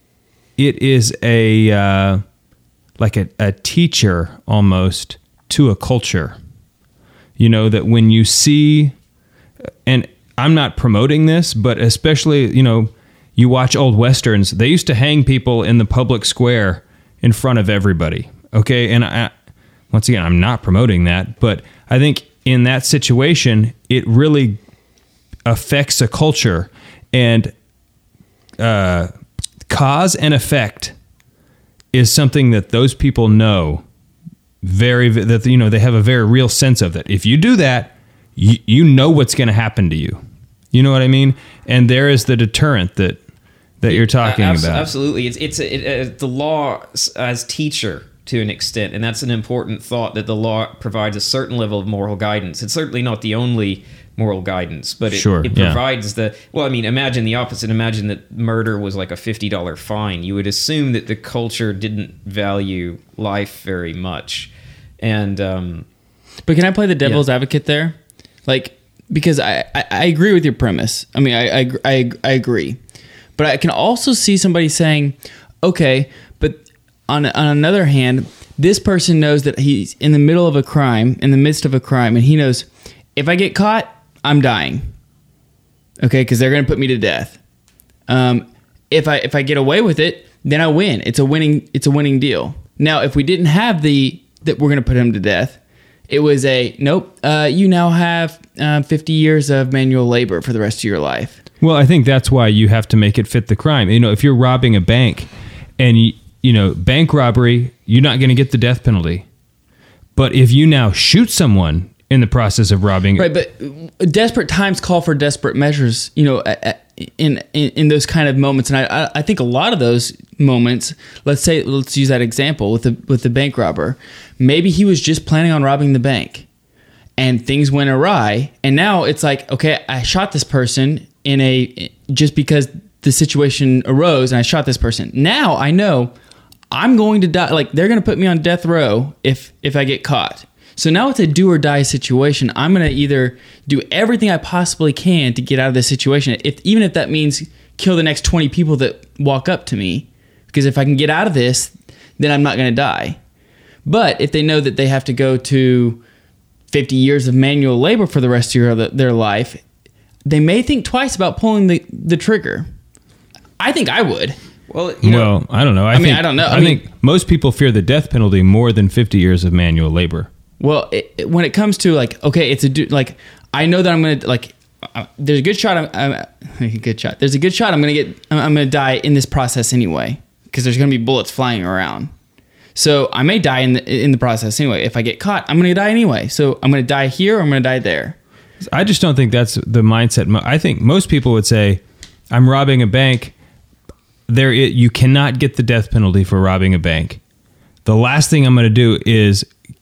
it is a uh, like a, a teacher almost to a culture. You know, that when you see, and I'm not promoting this, but especially, you know, you watch old Westerns, they used to hang people in the public square in front of everybody. Okay. And I, once again, I'm not promoting that, but I think in that situation, it really affects a culture, and uh, cause and effect is something that those people know very, that, you know, they have a very real sense of that. If you do that, you, you know what's going to happen to you. You know what I mean? And there is the deterrent that, that you're talking Abs- about. Absolutely. It's, it's it, uh, the law as teacher to an extent, and that's an important thought, that the law provides a certain level of moral guidance. It's certainly not the only moral guidance, but it, Sure, it yeah. provides the, well, I mean, imagine the opposite. Imagine that murder was like a fifty dollars fine. You would assume that the culture didn't value life very much. And, um, But can I play the devil's advocate there? Like, because I, I, I agree with your premise. I mean, I, I, I, I agree. But I can also see somebody saying, okay, but on, on another hand, this person knows that he's in the middle of a crime, in the midst of a crime, and he knows, if I get caught, I'm dying. Okay, because they're going to put me to death. Um, if I if I get away with it, then I win. It's a winning it's a winning deal. Now, if we didn't have the that we're going to put him to death, it was a nope. Uh, you now have uh, fifty years of manual labor for the rest of your life. Well, I think that's why you have to make it fit the crime. You know, if you're robbing a bank, and you, you know, bank robbery, you're not going to get the death penalty. But if you now shoot someone in the process of robbing, right? But desperate times call for desperate measures. You know, in in, in those kind of moments, and I I think a lot of those moments. Let's say let's use that example with the with the bank robber. Maybe he was just planning on robbing the bank, and things went awry, and now it's like, okay, I shot this person in a just because the situation arose, and I shot this person. Now I know I'm going to die. Like, they're going to put me on death row if if I get caught. So now it's a do or die situation. I'm going to either do everything I possibly can to get out of this situation, if even if that means kill the next twenty people that walk up to me, because if I can get out of this, then I'm not going to die. But if they know that they have to go to fifty years of manual labor for the rest of your, their life, they may think twice about pulling the, the trigger. I think I would. Well, you know, well, I don't know. I, I think, mean, I don't know. I I, mean- think most people fear the death penalty more than fifty years of manual labor. Well, it, it, when it comes to like, okay, it's a du- like I know that I'm gonna like. Uh, there's a good shot. I'm, I'm a good shot. There's a good shot. I'm gonna get. I'm, I'm gonna die in this process anyway, because there's gonna be bullets flying around. So I may die in the in the process anyway. If I get caught, I'm gonna die anyway. So I'm gonna die here or I'm gonna die there. I just don't think that's the mindset. Mo- I think most people would say, "I'm robbing a bank." There, it, you cannot get the death penalty for robbing a bank. The last thing I'm going to do is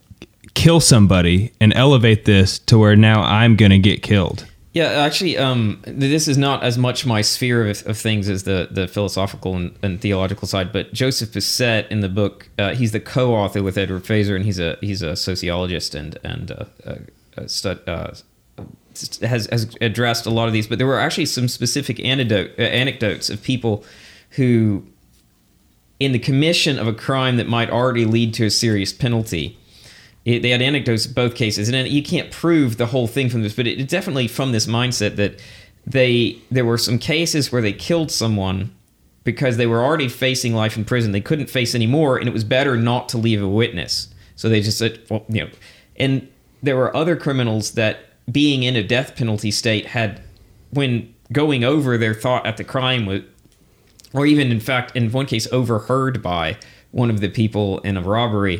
kill somebody and elevate this to where now I'm going to get killed. Yeah, actually, um, this is not as much my sphere of, of things as the, the philosophical and, and theological side. But Joseph Bissett, in the book, uh, he's the co-author with Edward Feser, and he's a he's a sociologist and and uh, uh, stud, uh, has has addressed a lot of these. But there were actually some specific anecdote, uh, anecdotes of people who, in the commission of a crime that might already lead to a serious penalty. It, they had anecdotes in both cases, and you can't prove the whole thing from this, but it, it's definitely from this mindset that they there were some cases where they killed someone because they were already facing life in prison. They couldn't face any more, and it was better not to leave a witness. So they just said, well, you know, and there were other criminals that, being in a death penalty state, had, when going over their thought at the crime, was, or even in fact, in one case, overheard by one of the people in a robbery.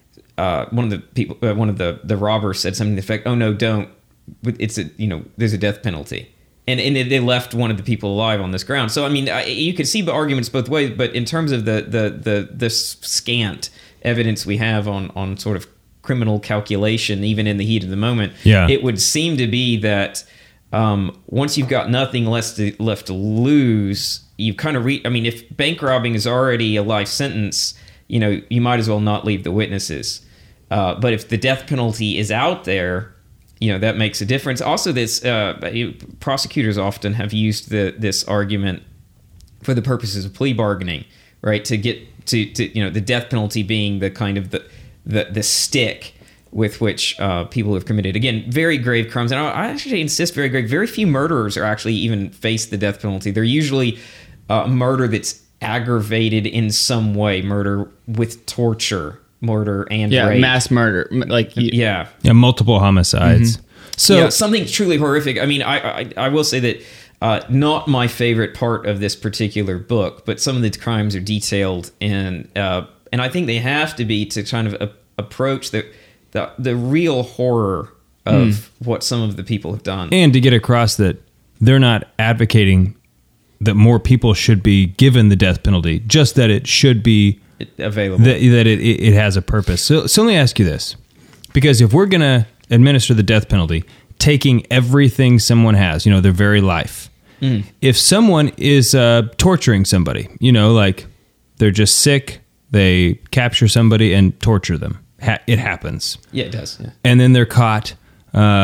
Uh, one of the people, uh, one of the, the robbers said something to the effect, "Oh no, don't! It's a you know, there's a death penalty," and and they left one of the people alive on this ground. So I mean, I, you could see the arguments both ways, but in terms of the the the, the scant evidence we have on on sort of criminal calculation, even in the heat of the moment, yeah. it would seem to be that um, once you've got nothing left to, left to lose, you've kind of re- I mean, if bank robbing is already a life sentence, you know, you might as well not leave the witnesses. Uh, but if the death penalty is out there, you know, that makes a difference. Also, this uh, prosecutors often have used the, this argument for the purposes of plea bargaining, right? To get to, to you know, the death penalty being the kind of the the, the stick with which uh, people have committed, again, very grave crimes. And I, I actually insist, very grave. Very few murderers are actually even face the death penalty. They're usually uh, a murder that's aggravated in some way, murder with torture. Murder and yeah, rape. Mass murder, like you, yeah, yeah, multiple homicides. Mm-hmm. So yeah, something truly horrific. I mean, I I, I will say that uh, not my favorite part of this particular book, but some of the crimes are detailed, and uh, and I think they have to be to kind of a, approach the, the the real horror of mm. what some of the people have done, and to get across that they're not advocating that more people should be given the death penalty, just that it should be available, that, that it, it has a purpose. So, so let me ask you this, because if we're going to administer the death penalty, taking everything someone has, you know, their very life, mm. if someone is uh, torturing somebody, you know, like they're just sick, they capture somebody and torture them. Ha- it happens. Yeah, it does. Yeah. And then they're caught. Uh,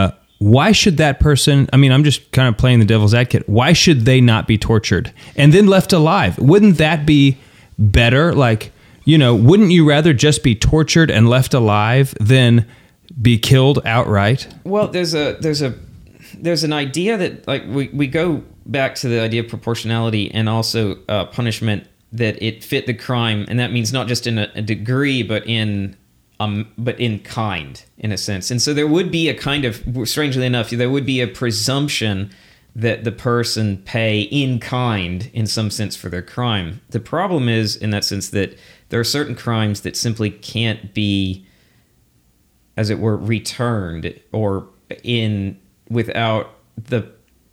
why should that person, I mean, I'm just kind of playing the devil's advocate. Why should they not be tortured and then left alive? Wouldn't that be better? Like, you know, wouldn't you rather just be tortured and left alive than be killed outright? Well, there's a there's a there's an idea that, like, we, we go back to the idea of proportionality and also uh, punishment, that it fit the crime, and that means not just in a, a degree, but in Um, but in kind, in a sense. And so there would be a kind of, strangely enough, there would be a presumption that the person pay in kind, in some sense, for their crime. The problem is, in that sense, that there are certain crimes that simply can't be, as it were, returned, or in without the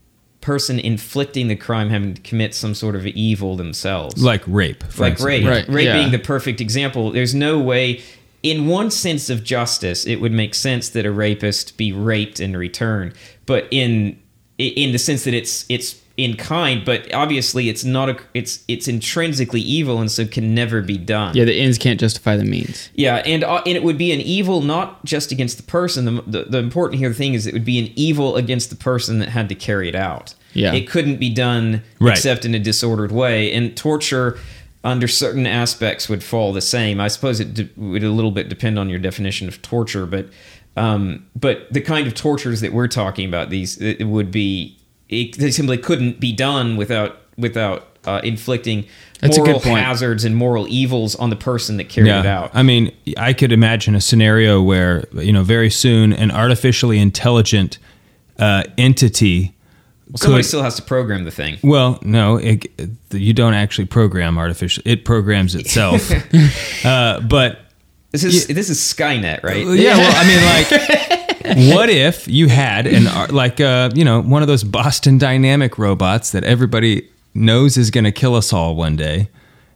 person inflicting the crime having to commit some sort of evil themselves. Like rape. For Like instance. rape. Right, Rape yeah. being the perfect example. There's no way... In one sense of justice, it would make sense that a rapist be raped in return, but in in the sense that it's it's in kind, but obviously it's not a it's it's intrinsically evil, and so can never be done. Yeah, the ends can't justify the means. Yeah, and uh, and it would be an evil not just against the person. The, the the important here thing is it would be an evil against the person that had to carry it out. Yeah. It couldn't be done Right. except in a disordered way, and torture, under certain aspects, would fall the same. I suppose it de- would a little bit depend on your definition of torture, but um, but the kind of tortures that we're talking about, these it would be it, they simply couldn't be done without without uh, inflicting That's a moral good point. hazards and moral evils on the person that carried it out. I mean, I could imagine a scenario where, you know, very soon an artificially intelligent uh, entity Somebody could, still has to program the thing. well, no, it, you don't actually program artificial. It programs itself. uh, but This is this is Skynet, right? yeah, well, I mean, like, what if you had an ar- like uh, you know, one of those Boston Dynamic robots that everybody knows is going to kill us all one day?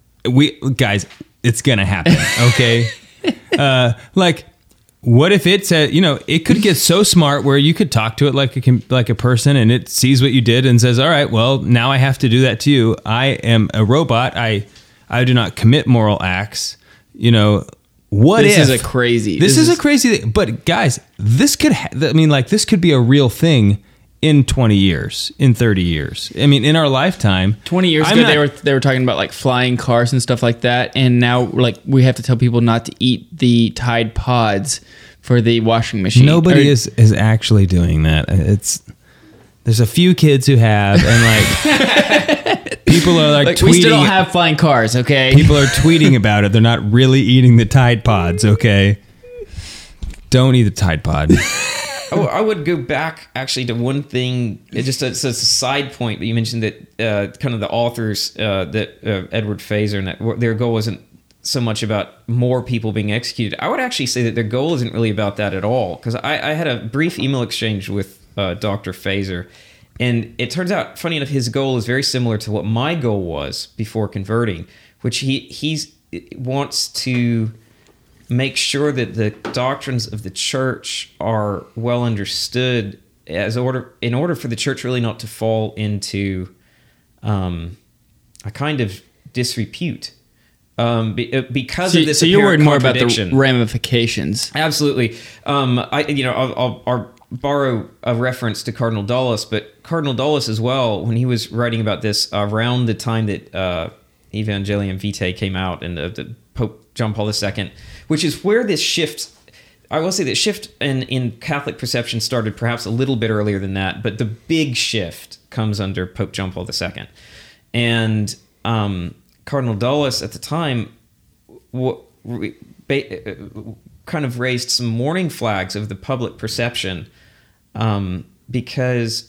We guys, it's going to happen. Okay, uh, like. What if it's a, you know, it could get so smart where you could talk to it like a com- like a person, and it sees what you did and says, all right, well, now I have to do that to you. I am a robot. I I do not commit moral acts. You know, what This if... is a crazy- This, this is, is- a crazy thing. But guys, this could, ha- I mean, like, this could be a real thing in twenty years, in thirty years. I mean, in our lifetime. twenty years I'm ago, not- they were they were talking about like flying cars and stuff like that, and now like we have to tell people not to eat the Tide Pods for the washing machine. Nobody Or- is, is actually doing that. It's there's a few kids who have, and like people are like, like tweeting. we still don't have flying cars. Okay, people are tweeting about it. They're not really eating the Tide Pods. Okay, don't eat the Tide Pod. I, w- I would go back actually to one thing. It just it's, it's a side point, but you mentioned that uh, kind of the authors uh, that uh, Edward Fazer and that their goal wasn't so much about more people being executed. I would actually say that their goal isn't really about that at all, because I, I had a brief email exchange with uh, Doctor Fazer, and it turns out, funny enough, his goal is very similar to what my goal was before converting, which he he's wants to make sure that the doctrines of the church are well understood as order in order for the church really not to fall into um, a kind of disrepute. Um, be, uh, because so, of this, so you're worried apparent more about the contradiction. ramifications. Absolutely. Um, I, you know, I'll, I'll, I'll borrow a reference to Cardinal Dulles, but Cardinal Dulles as well, when he was writing about this around the time that uh, Evangelium Vitae came out and uh, the Pope John Paul the Second, which is where this shift, I will say that shift in, in Catholic perception started perhaps a little bit earlier than that, but the big shift comes under Pope John Paul the Second. And um, Cardinal Dulles at the time w- re- ba- kind of raised some warning flags of the public perception um, because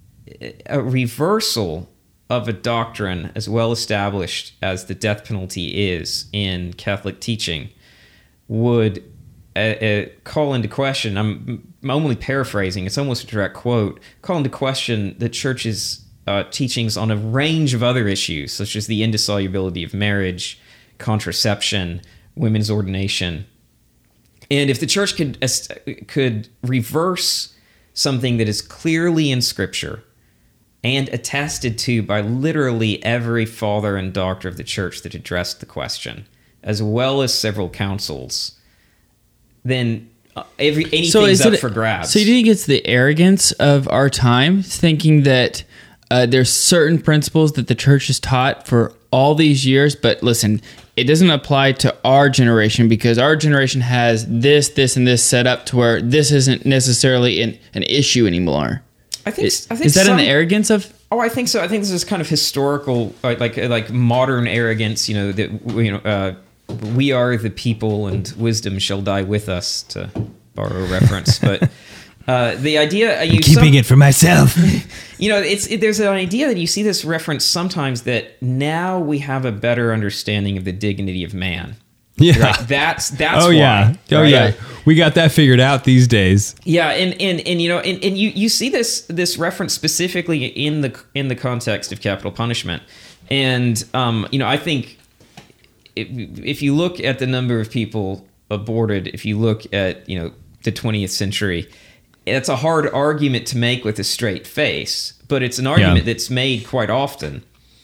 a reversal of a doctrine as well established as the death penalty is in Catholic teaching would uh, uh, call into question, I'm, I'm only paraphrasing, it's almost a direct quote, call into question the church's uh, teachings on a range of other issues, such as the indissolubility of marriage, contraception, women's ordination. And if the church could could reverse something that is clearly in Scripture and attested to by literally every father and doctor of the church that addressed the question, as well as several councils, then uh, every anything's up for grabs. So you think it's the arrogance of our time, thinking that uh, there's certain principles that the church has taught for all these years, but listen, it doesn't apply to our generation because our generation has this, this, and this set up to where this isn't necessarily an, an issue anymore. I think. Is, I think is that some, an arrogance of? Oh, I think so. I think this is kind of historical, like like, like modern arrogance. You know that you know uh, we are the people, and wisdom shall die with us. To borrow a reference, but uh, the idea you keeping some, it for myself. You know, it's it, there's an idea that you see this reference sometimes that now we have a better understanding of the dignity of man. Yeah, right? that's that's oh why, yeah, oh right? yeah, we got that figured out these days. Yeah, and and, and you know, and, and you, you see this this reference specifically in the in the context of capital punishment, and um, you know, I think if, if you look at the number of people aborted, if you look at you know the twentieth century, it's a hard argument to make with a straight face, but it's an argument yeah. that's made quite often.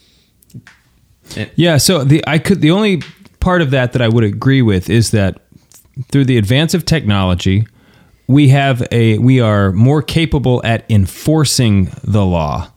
Yeah, so the I could the only part of that that I would agree with is that through the advance of technology, we have a we are more capable at enforcing the law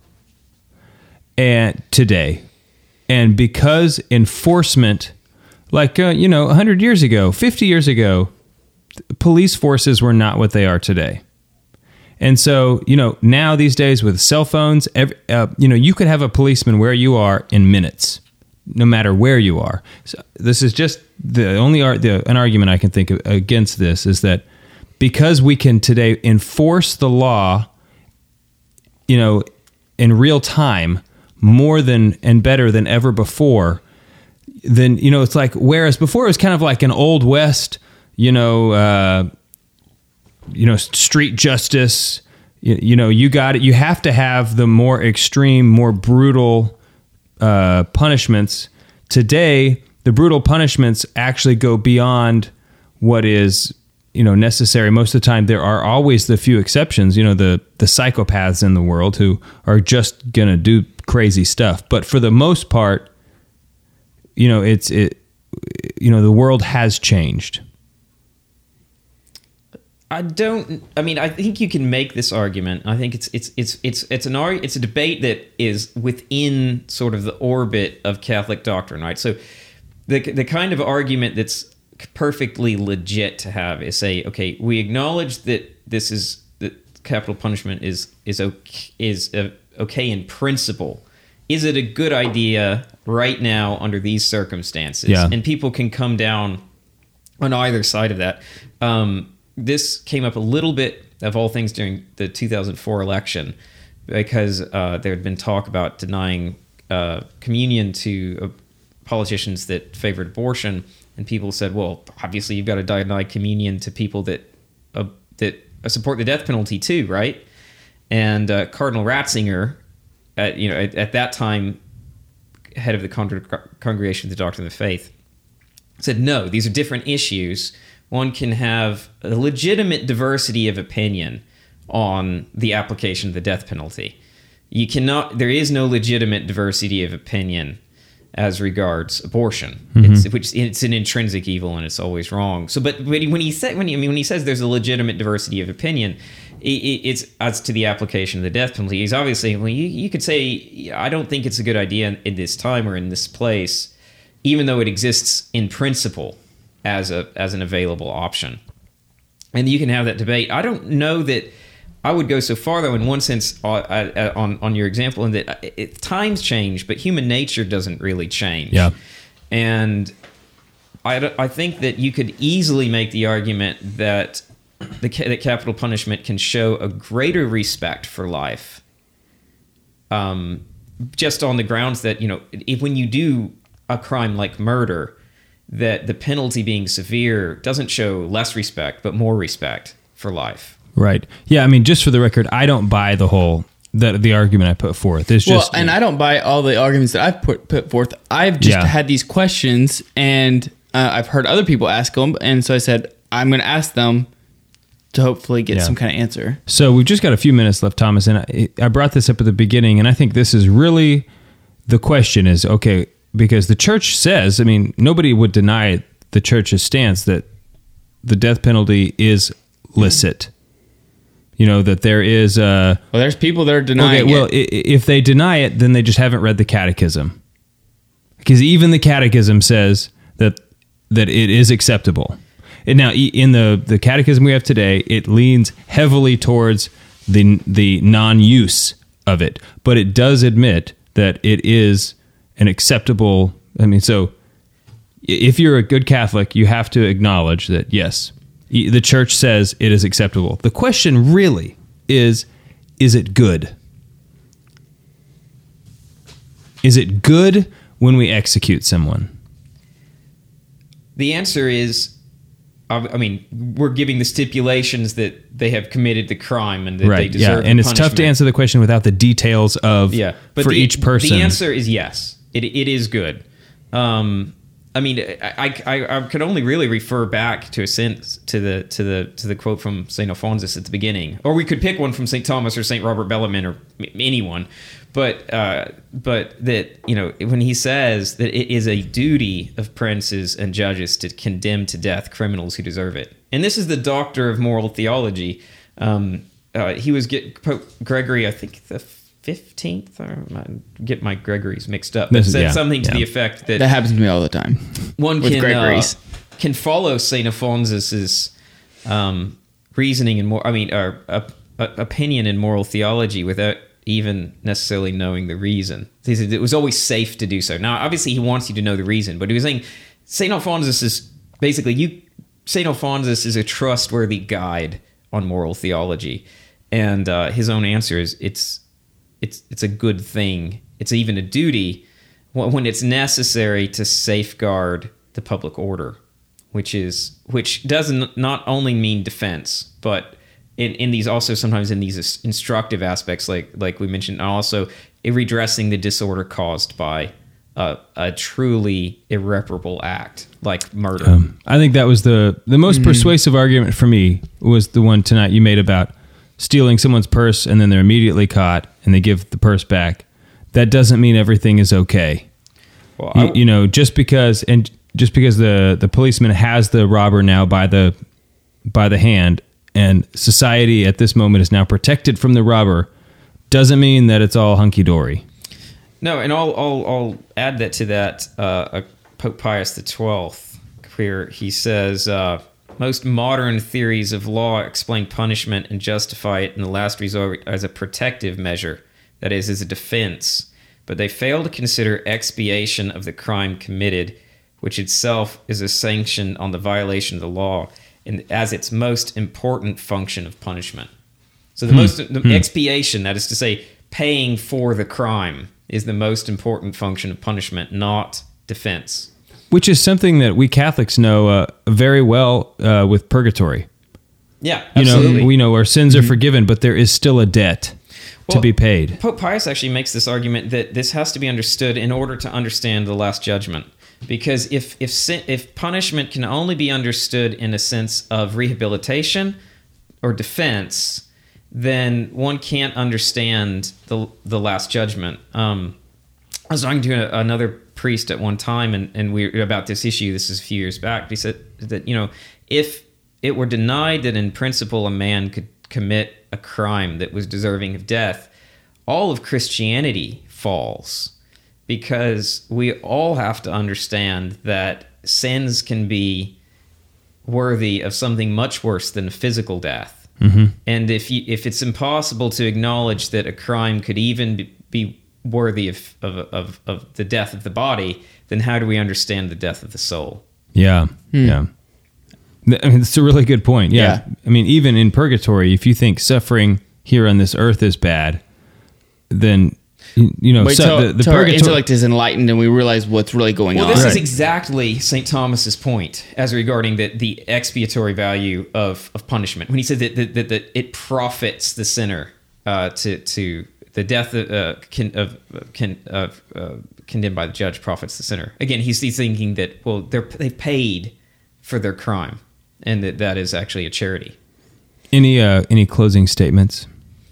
and today. And because enforcement, like uh, you know, one hundred years ago, fifty years ago, police forces were not what they are today. And so, you know, now these days with cell phones, every, uh, you know, you could have a policeman where you are in minutes, no matter where you are. So this is just the only ar- the, an argument I can think of against this is that because we can today enforce the law, you know, in real time more than and better than ever before, then, you know, it's like, whereas before it was kind of like an Old West, you know, uh, you know, street justice, you, you know, you got it. You have to have the more extreme, more brutal uh, punishments. Today, the brutal punishments actually go beyond what is, you know, necessary. Most of the time, there are always the few exceptions, you know, the, the psychopaths in the world who are just going to do crazy stuff. But for the most part, you know, it's, it, you know, the world has changed. I don't. I mean, I think you can make this argument. I think it's it's it's it's it's an arg- it's a debate that is within sort of the orbit of Catholic doctrine, right? So, the the kind of argument that's perfectly legit to have is say, okay, we acknowledge that this is that capital punishment is is okay, is uh, okay in principle. Is it a good idea right now under these circumstances? Yeah. And people can come down on either side of that. Um, This came up a little bit, of all things, during the two thousand four election, because uh, there had been talk about denying uh, communion to uh, politicians that favored abortion, and people said, "Well, obviously, you've got to deny communion to people that uh, that support the death penalty too, right?" And uh, Cardinal Ratzinger, at, you know, at, at that time, head of the Con- Congregation of the Doctrine of the Faith, said, "No, these are different issues. One can have a legitimate diversity of opinion on the application of the death penalty. You cannot. There is no legitimate diversity of opinion as regards abortion. Mm-hmm. It's, which it's an intrinsic evil and it's always wrong. So, but when he, when he said when he, I mean when he says there's a legitimate diversity of opinion, it, it's as to the application of the death penalty. He's obviously well, you, you could say I don't think it's a good idea in, in this time or in this place, even though it exists in principle as a as an available option. And you can have that debate. I don't know that I would go so far, though, in one sense, uh, on on your example, in that it, times change, but human nature doesn't really change. Yeah. And I, I think that you could easily make the argument that the that capital punishment can show a greater respect for life, um, just on the grounds that, you know, if when you do a crime like murder, that the penalty being severe doesn't show less respect, but more respect for life. Right. Yeah. I mean, just for the record, I don't buy the whole the the argument I put forth. It's well, just, and I don't buy all the arguments that I've put put forth. I've just Yeah. had these questions, and uh, I've heard other people ask them, and so I said I'm going to ask them to hopefully get Yeah. some kind of answer. So we've just got a few minutes left, Thomas, and I, I brought this up at the beginning, and I think this is really the question: is okay because the church says, I mean, nobody would deny the church's stance that the death penalty is licit. You know, that there is a... Well, there's people that are denying okay, well, it. i- if they deny it, then they just haven't read the catechism. Because even the catechism says that that it is acceptable. And now, i- in the, the catechism we have today, it leans heavily towards the the non-use of it. But it does admit that it is an acceptable... I mean, so if you're a good Catholic, you have to acknowledge that, yes, the church says it is acceptable. The question really is, is it good? Is it good when we execute someone? The answer is, I I mean, we're giving the stipulations that they have committed the crime and that they Right, yeah. deserve And the it's tough to punishment. answer the question without the details of Yeah, but for the, each person. The answer is yes. It it is good. Um, I mean, I, I I could only really refer back to a sense to the to the to the quote from Saint Alphonsus at the beginning, or we could pick one from Saint Thomas or Saint Robert Bellarmine or anyone. But uh, but that, you know, when he says that it is a duty of princes and judges to condemn to death criminals who deserve it, and this is the doctor of moral theology. Um, uh, he was get Pope Gregory, I think the fifteenth, or I get my Gregories mixed up, but This is- said yeah, something to yeah. the effect that That happens to me all the time. one with can Gregories. uh, can follow Saint Alphonsus's um, reasoning and more. I mean, or uh, uh, opinion in moral theology without even necessarily knowing the reason. He said it was always safe to do so. Now, obviously, he wants you to know the reason, but he was saying Saint Alphonsus is basically you. Saint Alphonsus is a trustworthy guide on moral theology, and uh, his own answer is it's it's it's a good thing. It's even a duty when it's necessary to safeguard the public order, which is which doesn't not only mean defense, but in, in these also sometimes in these instructive aspects, like like we mentioned, also redressing the disorder caused by a, a truly irreparable act like murder. Um, I think that was the the most Mm-hmm. persuasive argument for me was the one tonight you made about stealing someone's purse and then they're immediately caught and they give the purse back. That doesn't mean everything is okay. Well, You, I- you know, just because and just because the the policeman has the robber now by the by the hand and society at this moment is now protected from the robber doesn't mean that it's all hunky dory. No, and I'll I'll, I'll add that to that. Uh, uh, Pope Pius the Twelfth, where he says uh, most modern theories of law explain punishment and justify it in the last resort as a protective measure, that is, as a defense, but they fail to consider expiation of the crime committed, which itself is a sanction on the violation of the law, and as its most important function of punishment. So the Hmm. most the expiation, that is to say, paying for the crime, is the most important function of punishment, not defense. Which is something that we Catholics know uh, very well uh, with purgatory. Yeah, You absolutely. know, we know our sins are forgiven, but there is still a debt to Well, be paid. Pope Pius actually makes this argument that this has to be understood in order to understand the Last Judgment. Because if if sin, if punishment can only be understood in a sense of rehabilitation or defense, then one can't understand the the Last Judgment. Um, I was talking to a, another priest at one time, and, and we about this issue. This is a few years back. He said that, you know, if it were denied that in principle a man could commit a crime that was deserving of death, all of Christianity falls, because we all have to understand that sins can be worthy of something much worse than physical death. Mm-hmm. And if you, if it's impossible to acknowledge that a crime could even be, be worthy of, of, of, of the death of the body, then how do we understand the death of the soul? Yeah, yeah. Th- I mean, it's a really good point. Yeah. Yeah. I mean, even in purgatory, if you think suffering here on this earth is bad, then you, you know Wait so till, the, the till our purgatory. intellect is enlightened and we realize what's really going Well, on. this is Right. exactly Saint Thomas's point as regarding the, the expiatory value of, of punishment. When he said that, that, that, that it profits the sinner uh, to to the death of, uh, con, of, con, of uh, condemned by the judge profits the sinner. Again, he's, he's thinking that, well, they're they paid for their crime, and that that is actually a charity. Any uh, any closing statements?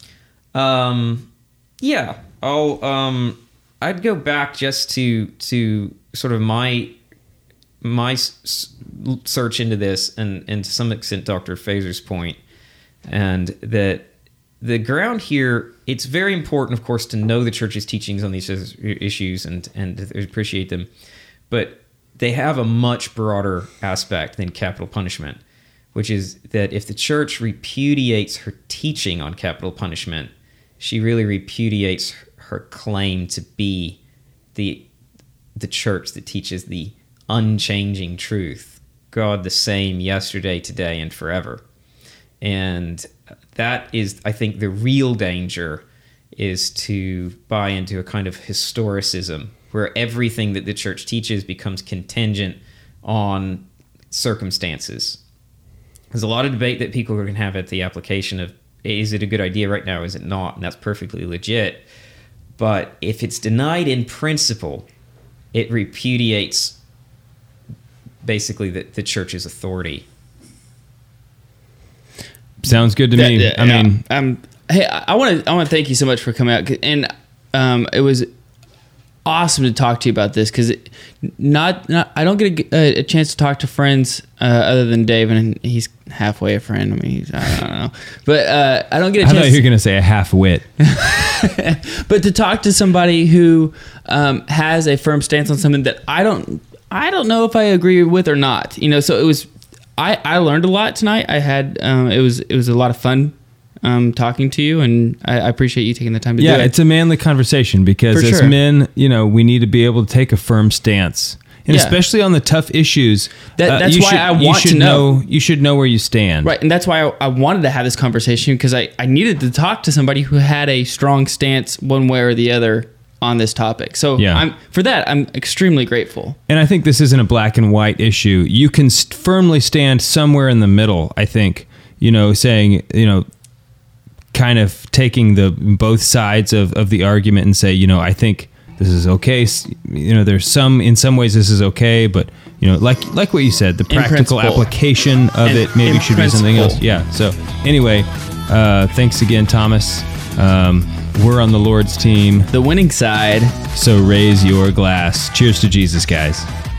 Um, yeah, I'll. Um, I'd go back just to to sort of my my s- search into this, and and to some extent, Doctor Faser's point and that the ground here, it's very important, of course, to know the church's teachings on these issues and, and appreciate them, but they have a much broader aspect than capital punishment, which is that if the church repudiates her teaching on capital punishment, she really repudiates her claim to be the the church that teaches the unchanging truth, God the same yesterday, today, and forever. And that is, I think, the real danger is to buy into a kind of historicism where everything that the church teaches becomes contingent on circumstances. There's a lot of debate that people can have at the application of, is it a good idea right now, is it not? And that's perfectly legit. But if it's denied in principle, it repudiates basically the, the church's authority. Sounds good to That- me. that- I yeah. mean, um, hey, I want to I want to thank you so much for coming out, and um, it was awesome to talk to you about this because not, not I don't get a, a chance to talk to friends uh, other than Dave, and he's halfway a friend. I mean, he's, I don't know, but uh, I don't get a I chance. thought you were going to say a half wit. But to talk to somebody who um, has a firm stance on something that I don't, I don't know if I agree with or not. You know, so it was, I, I learned a lot tonight. I had, um, it was, it was a lot of fun um, talking to you, and I, I appreciate you taking the time to Yeah, do it. it's a manly conversation because For as sure. men, you know, we need to be able to take a firm stance. And Yeah. especially on the tough issues, That- that's you why should, I you want should to know. You should know where you stand. Right, and that's why I, I wanted to have this conversation because I, I needed to talk to somebody who had a strong stance one way or the other on this topic. So Yeah. I'm for that, I'm extremely grateful. And I think this isn't a black and white issue. You can st- firmly stand somewhere in the middle, I think, you know, saying, you know, kind of taking the both sides of, of the argument and say, you know, I think this is okay. S- You know, there's some, in some ways this is okay, but, you know, like like what you said, the practical principle. application of In- it maybe in should be something else. principle. Yeah. So anyway, uh, thanks again, Thomas. Um, we're on the Lord's team, The winning side. so raise your glass. Cheers to Jesus, guys.